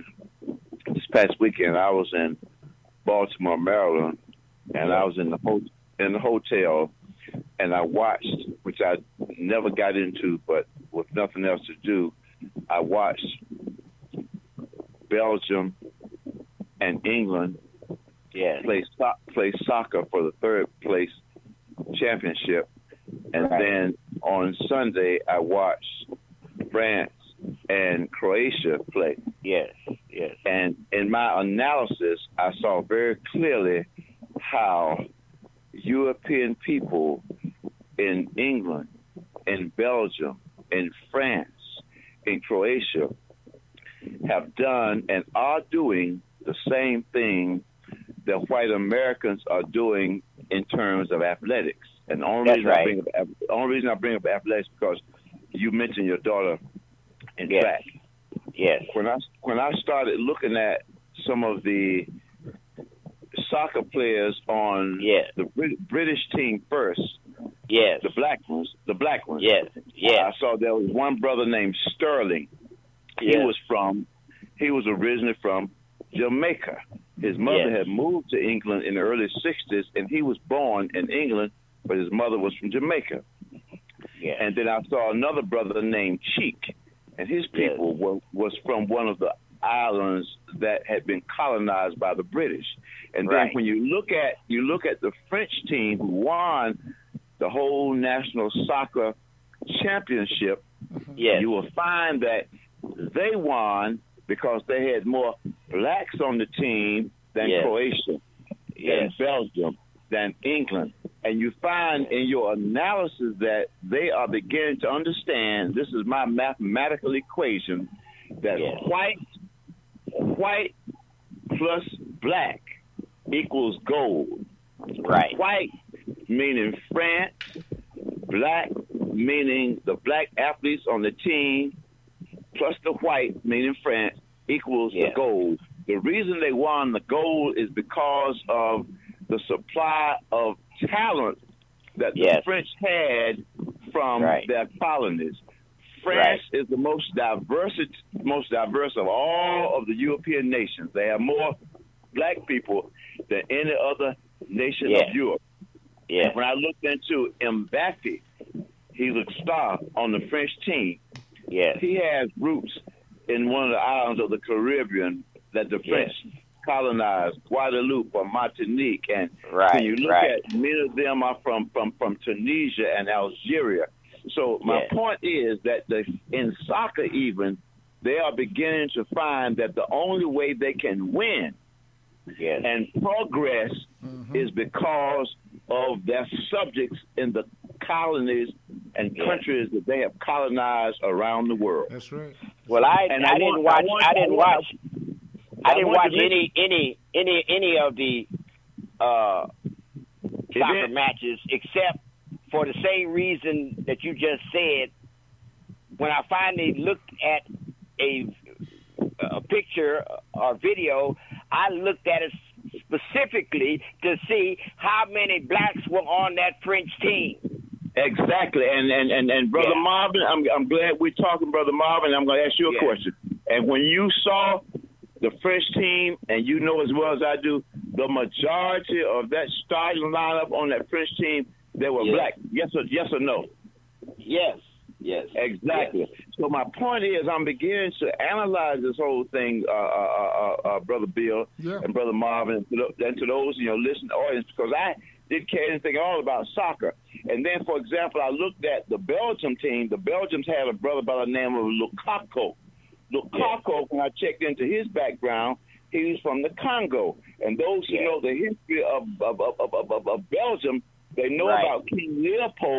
I was in Baltimore, Maryland, and I was in the hotel, and I watched, which I never got into, but with nothing else to do, I watched Belgium and England play soccer for the third place championship, and then on Sunday I watched France and Croatia play. Yes. And in my analysis, I saw very clearly how European people in England, in Belgium, in France, in Croatia have done and are doing the same thing that white Americans are doing in terms of athletics. And the only reason I bring up athletics because you mentioned your daughter in track. Yes. When I started looking at some of the soccer players on the British team first, the black ones. Yes. I saw there was one brother named Sterling. He was originally from Jamaica. His mother had moved to England in the early 60s, and he was born in England, but his mother was from Jamaica. And then I saw another brother named Cheek, and his people was from one of the islands that had been colonized by the British. And then when you look at the French team who won the whole national soccer championship, you will find that they won because they had more blacks on the team than Croatia, than Belgium, than England. And you find in your analysis that they are beginning to understand, this is my mathematical equation, that white plus black equals gold. Right. White meaning France, black meaning the black athletes on the team, plus the white meaning France equals the gold. The reason they won the gold is because of the supply of talent that the French had from their colonies. France is the most diverse of all of the European nations. They have more black people than any other nation of Europe. And when I looked into Mbappe, he's a star on the French team. He has roots in one of the islands of the Caribbean that the French colonized, Guadeloupe or Martinique. And when you look at many of them are from Tunisia and Algeria. So my point is that in soccer even, they are beginning to find that the only way they can win and progress is because of their subjects in the colonies and countries that they have colonized around the world. That's right. Well, I didn't watch any of the soccer matches except for the same reason that you just said. When I finally looked at a picture or video, I looked at it specifically to see how many blacks were on that French team. Exactly, and Brother Marvin, I'm glad we're talking, Brother Marvin. I'm going to ask you a question. And when you saw the French team, and you know as well as I do, the majority of that starting lineup on that French team, they were black. Yes or no? Yes. Exactly. Yes. So my point is, I'm beginning to analyze this whole thing, Brother Bill and Brother Marvin, and to those in your listening audience, because I didn't care anything at all about soccer. And then, for example, I looked at the Belgium team. The Belgians had a brother by the name of Lukaku. Lukaku, when I checked into his background, he was from the Congo. And those who know the history of Belgium, they know about King Leopold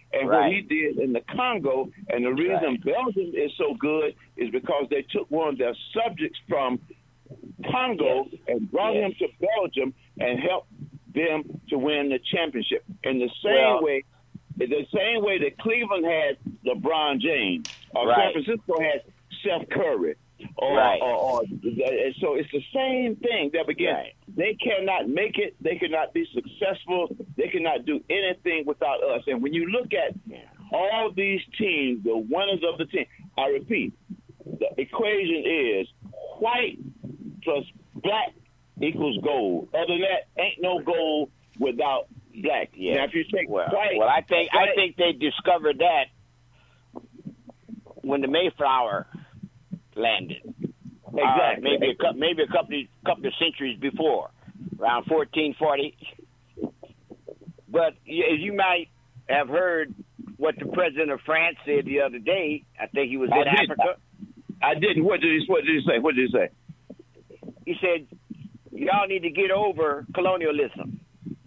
and what he did in the Congo. And the reason Belgium is so good is because they took one of their subjects from Congo and brought him to Belgium and helped them to win the championship. In the same way, that Cleveland had LeBron James, or San Francisco had Steph Curry, or so it's the same thing. That again, they cannot make it. They cannot be successful. They cannot do anything without us. And when you look at all these teams, the winners of the team, I repeat, the equation is white plus black equals gold. Other than that, ain't no gold without black. Yeah. Now, if you take white, I think they discovered that when the Mayflower landed. Exactly. Maybe a couple of centuries before, around 1440. But as you might have heard what the president of France said the other day, I think he was in Africa. I didn't. What did he say? He said, y'all need to get over colonialism.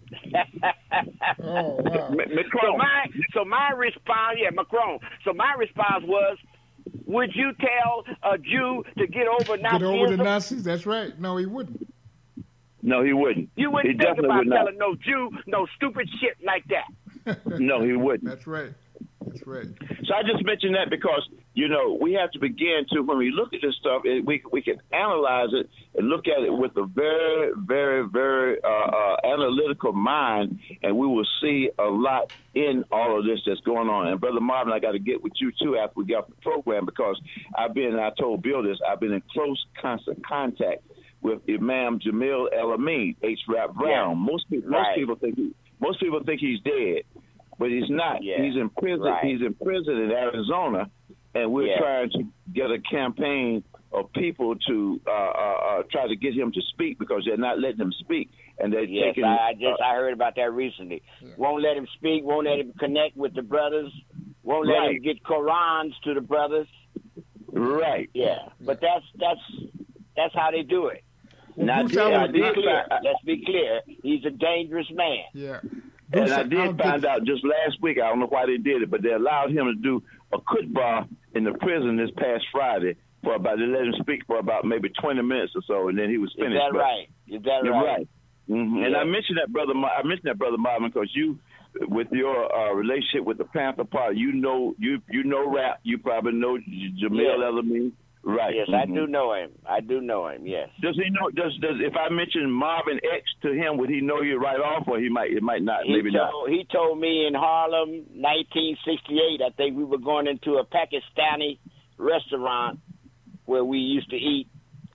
Oh, wow. Macron. So my response, Macron. So my response was, would you tell a Jew to get over Nazism? Get over the Nazis? That's right. No, he wouldn't. No, he wouldn't. You wouldn't think about telling no Jew no stupid shit like that. No, he wouldn't. That's right. That's right. So I just mentioned that because, we have to begin to, when we look at this stuff, we can analyze it and look at it with a very, very, very analytical mind, and we will see a lot in all of this that's going on. And Brother Marvin, I got to get with you, too, after we get off the program, because I told Bill this, I've been in close constant contact with Imam Jamil El-Amin, H. Rap Brown. Yeah. Most people think he's dead. But he's not. Yeah. He's in prison. Right. He's in prison in Arizona, and we're trying to get a campaign of people to try to get him to speak because they're not letting him speak, and they're taking. I heard about that recently. Yeah. Won't let him speak. Won't let him connect with the brothers. Won't let him get Qurans to the brothers. Right. Yeah. But that's how they do it. Well, let's be clear. He's a dangerous man. Yeah. And I did find out just last week, I don't know why they did it, but they allowed him to do a khutbah in the prison this past Friday they let him speak for about maybe 20 minutes or so, and then he was finished. Is that right? Mm-hmm. Yeah. And I mentioned that, Brother Marvin, because you, with your relationship with the Panther Party, you know rap. You probably know Jamil El-Amin. Right. Yes, I do know him. Yes. Does he know? Does if I mention Marvin X to him, would he know you right off, or it might not? Maybe not. He told me in Harlem, 1968. I think we were going into a Pakistani restaurant where we used to eat,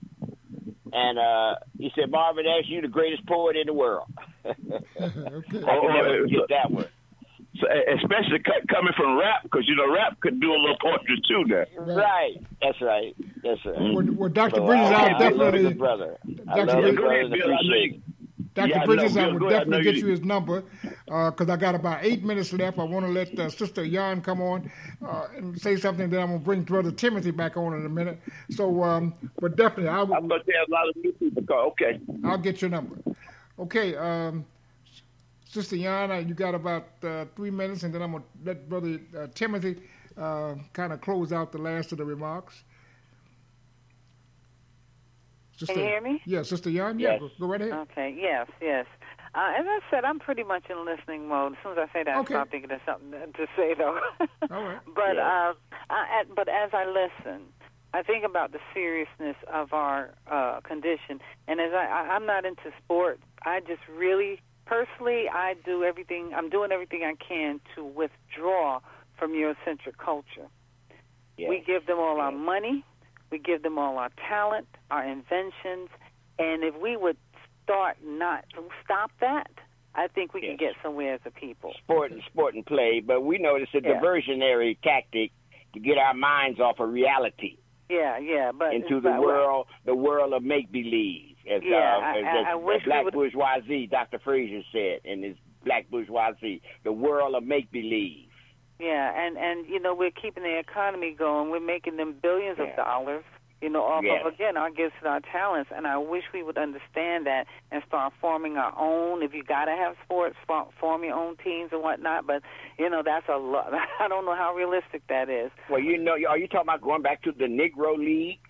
and he said, "Marvin X, you the greatest poet in the world." I can never forget that one. So, especially coming from rap, because rap could do a little poetry too. There, right? That's right. Well, Dr. Bridges, I'll definitely. Brother. Dr. Bridges, I would definitely get you his number because I got about 8 minutes left. I want to let Sister Jan come on and say something. Then I'm going to bring Brother Timothy back on in a minute. So, but definitely, I'm going to tell a lot of new people. Okay, I'll get your number. Okay. Sister Yana, you got about 3 minutes, and then I'm going to let Brother Timothy kind of close out the last of the remarks. Sister, can you hear me? Yeah, Sister Yana, yes. Go right ahead. Okay, yes. As I said, I'm pretty much in listening mode. As soon as I say that, I start thinking of something to say, though. All right. But as I listen, I think about the seriousness of our condition. And as I'm not into sports, I just really... Personally, I'm doing everything I can to withdraw from Eurocentric culture. Yes. We give them all our money, we give them all our talent, our inventions, and if we would stop that, I think we can get somewhere as a people. Sport and play, but we know it's a diversionary tactic to get our minds off of reality. But into the world of make believe. As Black Bourgeoisie, Dr. Fraser said in his Black Bourgeoisie, the world of make believe. Yeah, and we're keeping the economy going. We're making them billions of dollars. off of, again, our gifts and our talents. And I wish we would understand that and start forming our own. If you got to have sports, form your own teams and whatnot. But, that's a lot. I don't know how realistic that is. Well, are you talking about going back to the Negro Leagues?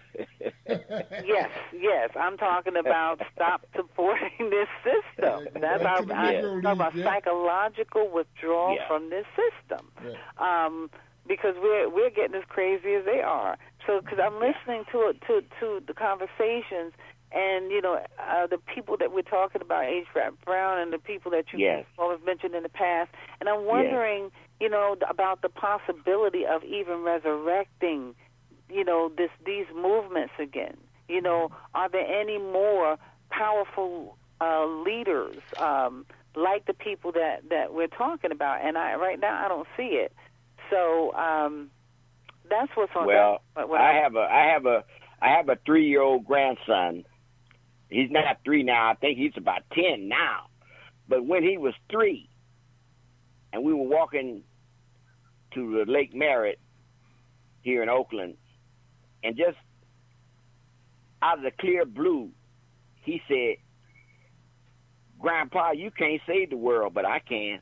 Yes. I'm talking about stop supporting this system. That's I'm talking about psychological withdrawal from this system. Because we're getting as crazy as they are. So, because I'm listening to the conversations, and the people that we're talking about, H. Rap Brown, and the people that you have mentioned in the past, and I'm wondering, about the possibility of even resurrecting, these movements again. Are there any more powerful leaders like the people that we're talking about? And right now I don't see it. So that's what's on. Well, I have a 3-year-old grandson. He's not 3 now. I think he's about 10 now. But when he was 3, and we were walking to the Lake Merritt here in Oakland, and just out of the clear blue, he said, "Grandpa, you can't save the world, but I can."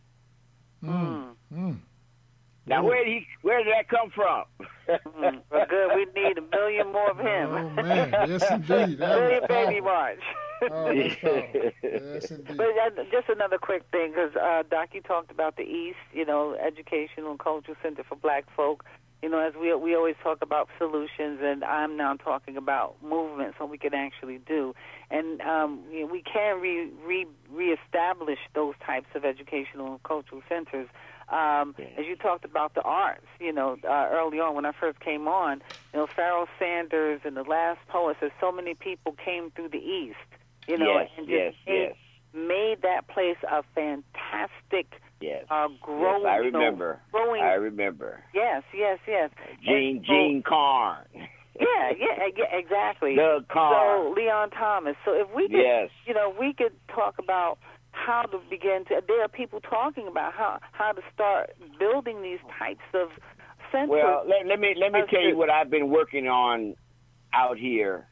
Now, where did that come from? Well, good. We need 1 million more of him. Oh, man. Yes, indeed. Million Baby March. Oh, that's powerful. Yes, indeed. But just another quick thing, because, Doc, you talked about the East, Educational and Cultural Center for Black Folk. As we always talk about solutions, and I'm now talking about movements, what we can actually do. And we can reestablish those types of educational and cultural centers. As you talked about the arts, early on when I first came on, Pharoah Sanders and the Last Poets, there's so many people came through the East, and just made that place a fantastic growing. Yes, I remember. Growing. I remember. Yes. Gene Carn. Yeah, exactly. Doug Carr. So Leon Thomas. So if we could, we could talk about how to begin to. There are people talking about how to start building these types of centers. Well, let me tell you what I've been working on out here.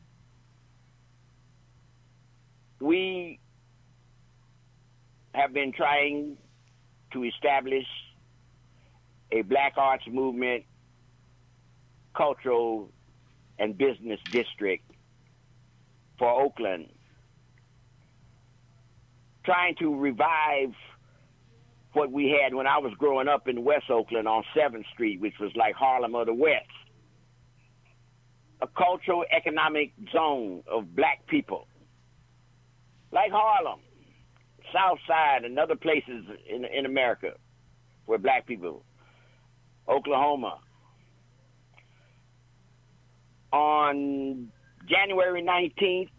We have been trying to establish a Black Arts Movement cultural and business district for Oakland, trying to revive what we had when I was growing up in West Oakland on 7th Street, which was like Harlem of the West, a cultural economic zone of black people, like Harlem, South Side, and other places in America where black people, Oklahoma. On January 19th,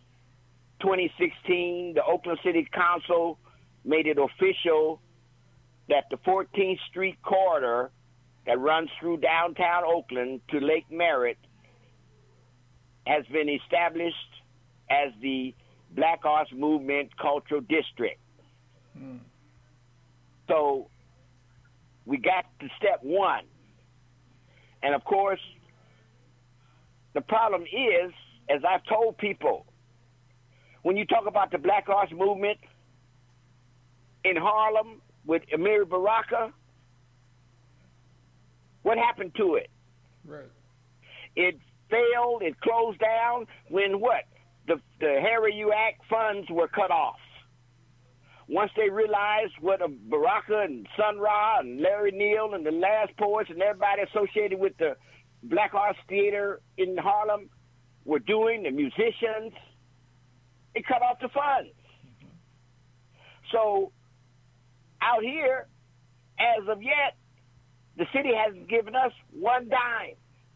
2016, the Oakland City Council made it official that the 14th Street corridor that runs through downtown Oakland to Lake Merritt has been established as the Black Arts Movement Cultural District. So we got to step one. And of course, the problem is, as I've told people, when you talk about the Black Arts Movement in Harlem with Amiri Baraka, what happened to it? Right. It failed, it closed down when what? The Harry U. Act funds were cut off. Once they realized what Baraka and Sun Ra and Larry Neal and the Last Poets and everybody associated with the Black Arts Theater in Harlem were doing, the musicians, it cut off the funds. So out here, as of yet, the city hasn't given us one dime.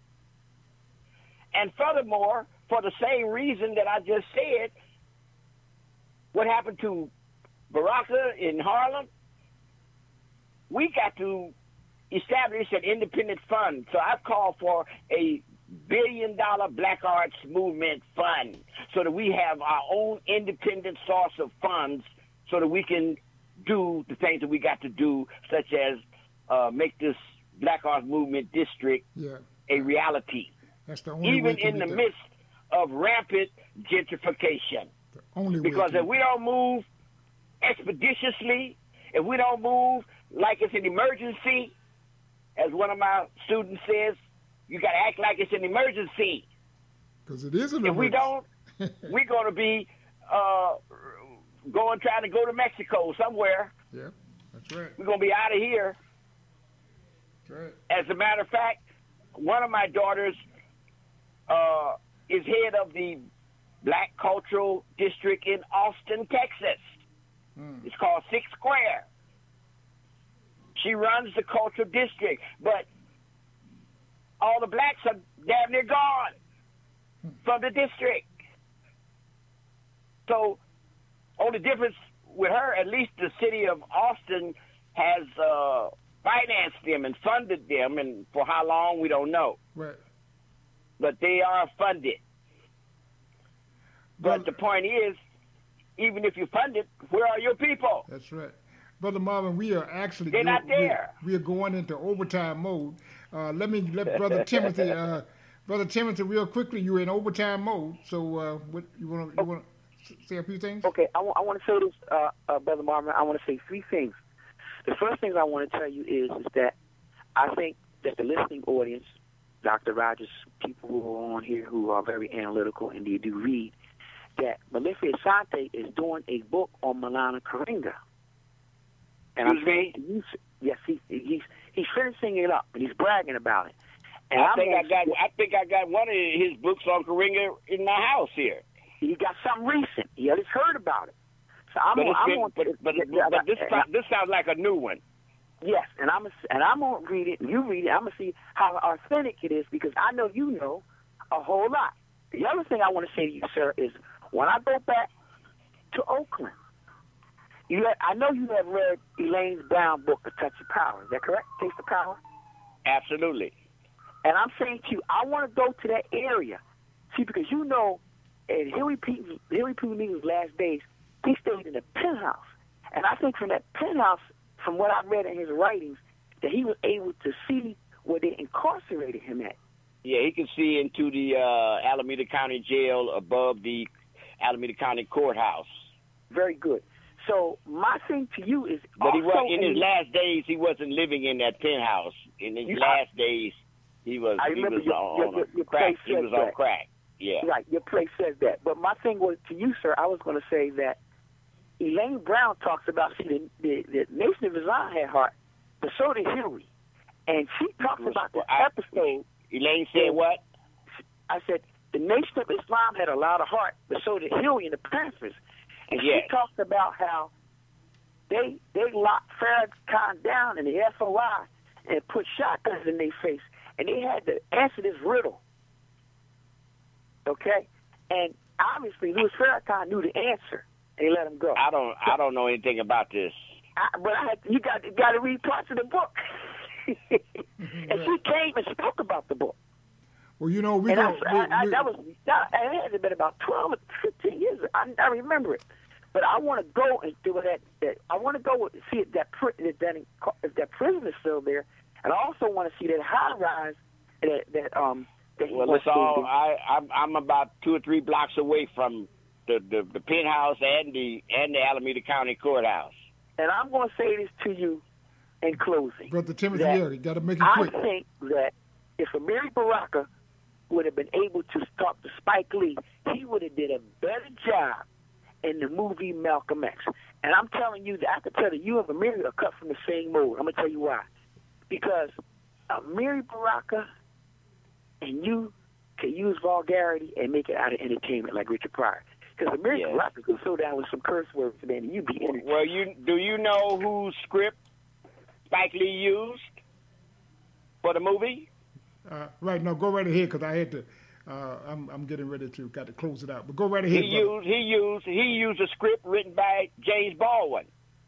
And furthermore, for the same reason that I just said, what happened to Baraka in Harlem, we got to establish an independent fund. So I've called for a $1 billion Black Arts Movement Fund so that we have our own independent source of funds so that we can do the things that we got to do, such as make this Black Arts Movement District a reality. That's the only way even in the midst of rampant gentrification. Because if we don't move expeditiously, if we don't move like it's an emergency, as one of my students says, you got to act like it's an emergency. Because it is an emergency. If we don't, we're going to be trying to go to Mexico somewhere. Yeah, that's right. We're going to be out of here. That's right. As a matter of fact, one of my daughters is head of the Black Cultural District in Austin, Texas. It's called Six Square. She runs the cultural district, but all the blacks are damn near gone from the district. So, only difference with her, at least the city of Austin has financed them and funded them, and for how long, we don't know. Right. But they are funded. But the point is, even if you fund it, where are your people? That's right. Brother Marvin, we are actually... They're not there. We are going into overtime mode. Let Brother Timothy... Brother Timothy, real quickly, you're in overtime mode. So what you want to say a few things? Okay, I want to say this, Brother Marvin. I want to say three things. The first thing I want to tell you is that I think that the listening audience, Dr. Rogers, people who are on here who are very analytical and they do read, that Malifi Asante is doing a book on Maulana Karenga. And I'm saying, yes, he's finishing it up and he's bragging about it. And I think I got one of his books on Karenga in my house here. He got something recent. He just heard about it. So this sounds like a new one. Yes, and I'm gonna read it. And you read it. I'm gonna see how authentic it is because I know you know a whole lot. The other thing I want to say to you, sir, is when I go back to Oakland, I know you have read Elaine Brown's book, A Touch of Power. Is that correct? Taste of Power? Absolutely. And I'm saying to you, I want to go to that area. See, because you know, in Hillary P. Newton's last days, he stayed in a penthouse. And I think from that penthouse, from what I read in his writings, that he was able to see where they incarcerated him at. Yeah, he could see into the Alameda County Jail above the Alameda County Courthouse. Very good. So my thing to you is, but he was in his last days. He wasn't living in that penthouse. In his last days, he was. Your crack. He was on crack. Yeah. Right. Your place says that. But my thing was to you, sir. I was going to say that Elaine Brown talks about the Nation of Islam had heart, but so did Hillary, and she talks about the episode. Elaine said what? I said the Nation of Islam had a lot of heart, but so did Hillary and the Panthers. And she talked about how they locked Farrakhan down in the FOI and put shotguns in their face, and they had to answer this riddle. Okay, and obviously Louis Farrakhan knew the answer, and they let him go. I don't know anything about this. You got to read parts of the book. And she came and spoke about the book. Well, you know, it had been about 12 or 15 years. I remember it. But I want to go and do that. I want to go see if that prison is still there, and I also want to see that high rise that Well, it's all. I'm about 2 or 3 blocks away from the penthouse and the Alameda County Courthouse. And I'm going to say this to you in closing. Brother Timothy, you got to make it quick. I think that if Amiri Baraka would have been able to talk to Spike Lee, he would have did a better job in the movie Malcolm X. And I'm telling you that I can tell that you and Amiri are cut from the same mold. I'm going to tell you why. Because Amiri Baraka and you can use vulgarity and make it out of entertainment like Richard Pryor. Because Amiri Baraka could throw down with some curse words, man, and you'd be entertained. Well, do you know whose script Spike Lee used for the movie? Right, no, go right ahead because I had to. I'm getting ready to close it out, but go right ahead. He used a script written by James Baldwin.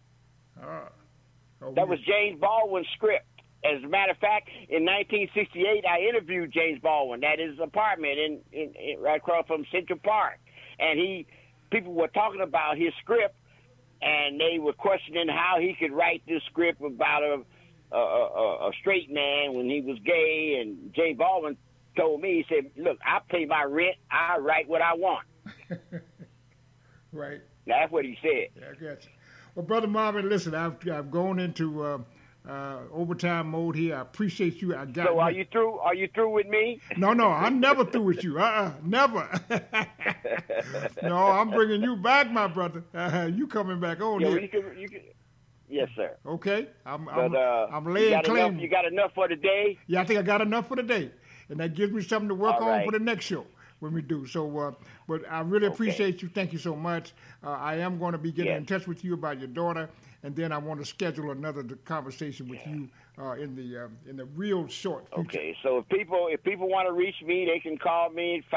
That was James Baldwin's script. As a matter of fact, in 1968, I interviewed James Baldwin at his apartment in right across from Central Park, and people were talking about his script, and they were questioning how he could write this script about a straight man when he was gay, and James Baldwin told me, he said, look, I pay my rent. I write what I want. Right. That's what he said. Yeah, I got you. Well, Brother Marvin, listen, I've gone into overtime mode here. I appreciate you. So are you through? Are you through with me? No, I'm never through with you. Never. No, I'm bringing you back, my brother. You coming back on here. You can, yes, sir. Okay. I'm laying claim. You got enough for the day? Yeah, I think I got enough for the day. And that gives me something to work on for the next show when we do. So, but I really appreciate you. Thank you so much. I am going to be getting in touch with you about your daughter, and then I want to schedule another conversation with you in the real short future. Okay. So if people want to reach me, they can call me at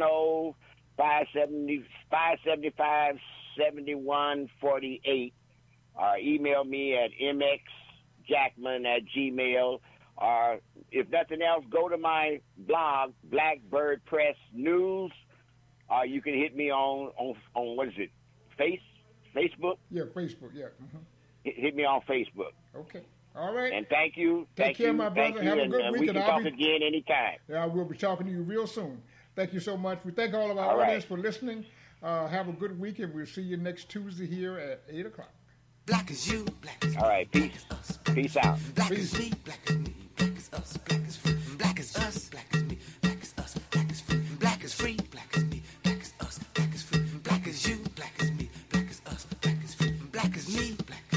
510-575-7148, or email me at mxjackman@gmail.com. Or if nothing else, go to my blog, Blackbird Press News. Or you can hit me on what is it, Facebook? Yeah, Facebook. Yeah. Mm-hmm. Hit me on Facebook. Okay. All right. And thank you. Take care, my brother. Have a good week. We can talk again anytime. Yeah, I will be talking to you real soon. Thank you so much. We thank all of our audience for listening. Have a good week, and we'll see you next Tuesday here at 8 o'clock. Black is you, black is all right, peace. Peace out. Black is me, black is me, black is us, black is free. Black is us, black is me, black is us, black is free. Black is free, black is me, black is us, black is free. Black is you, black is me, black is us, black is free. Black is me, black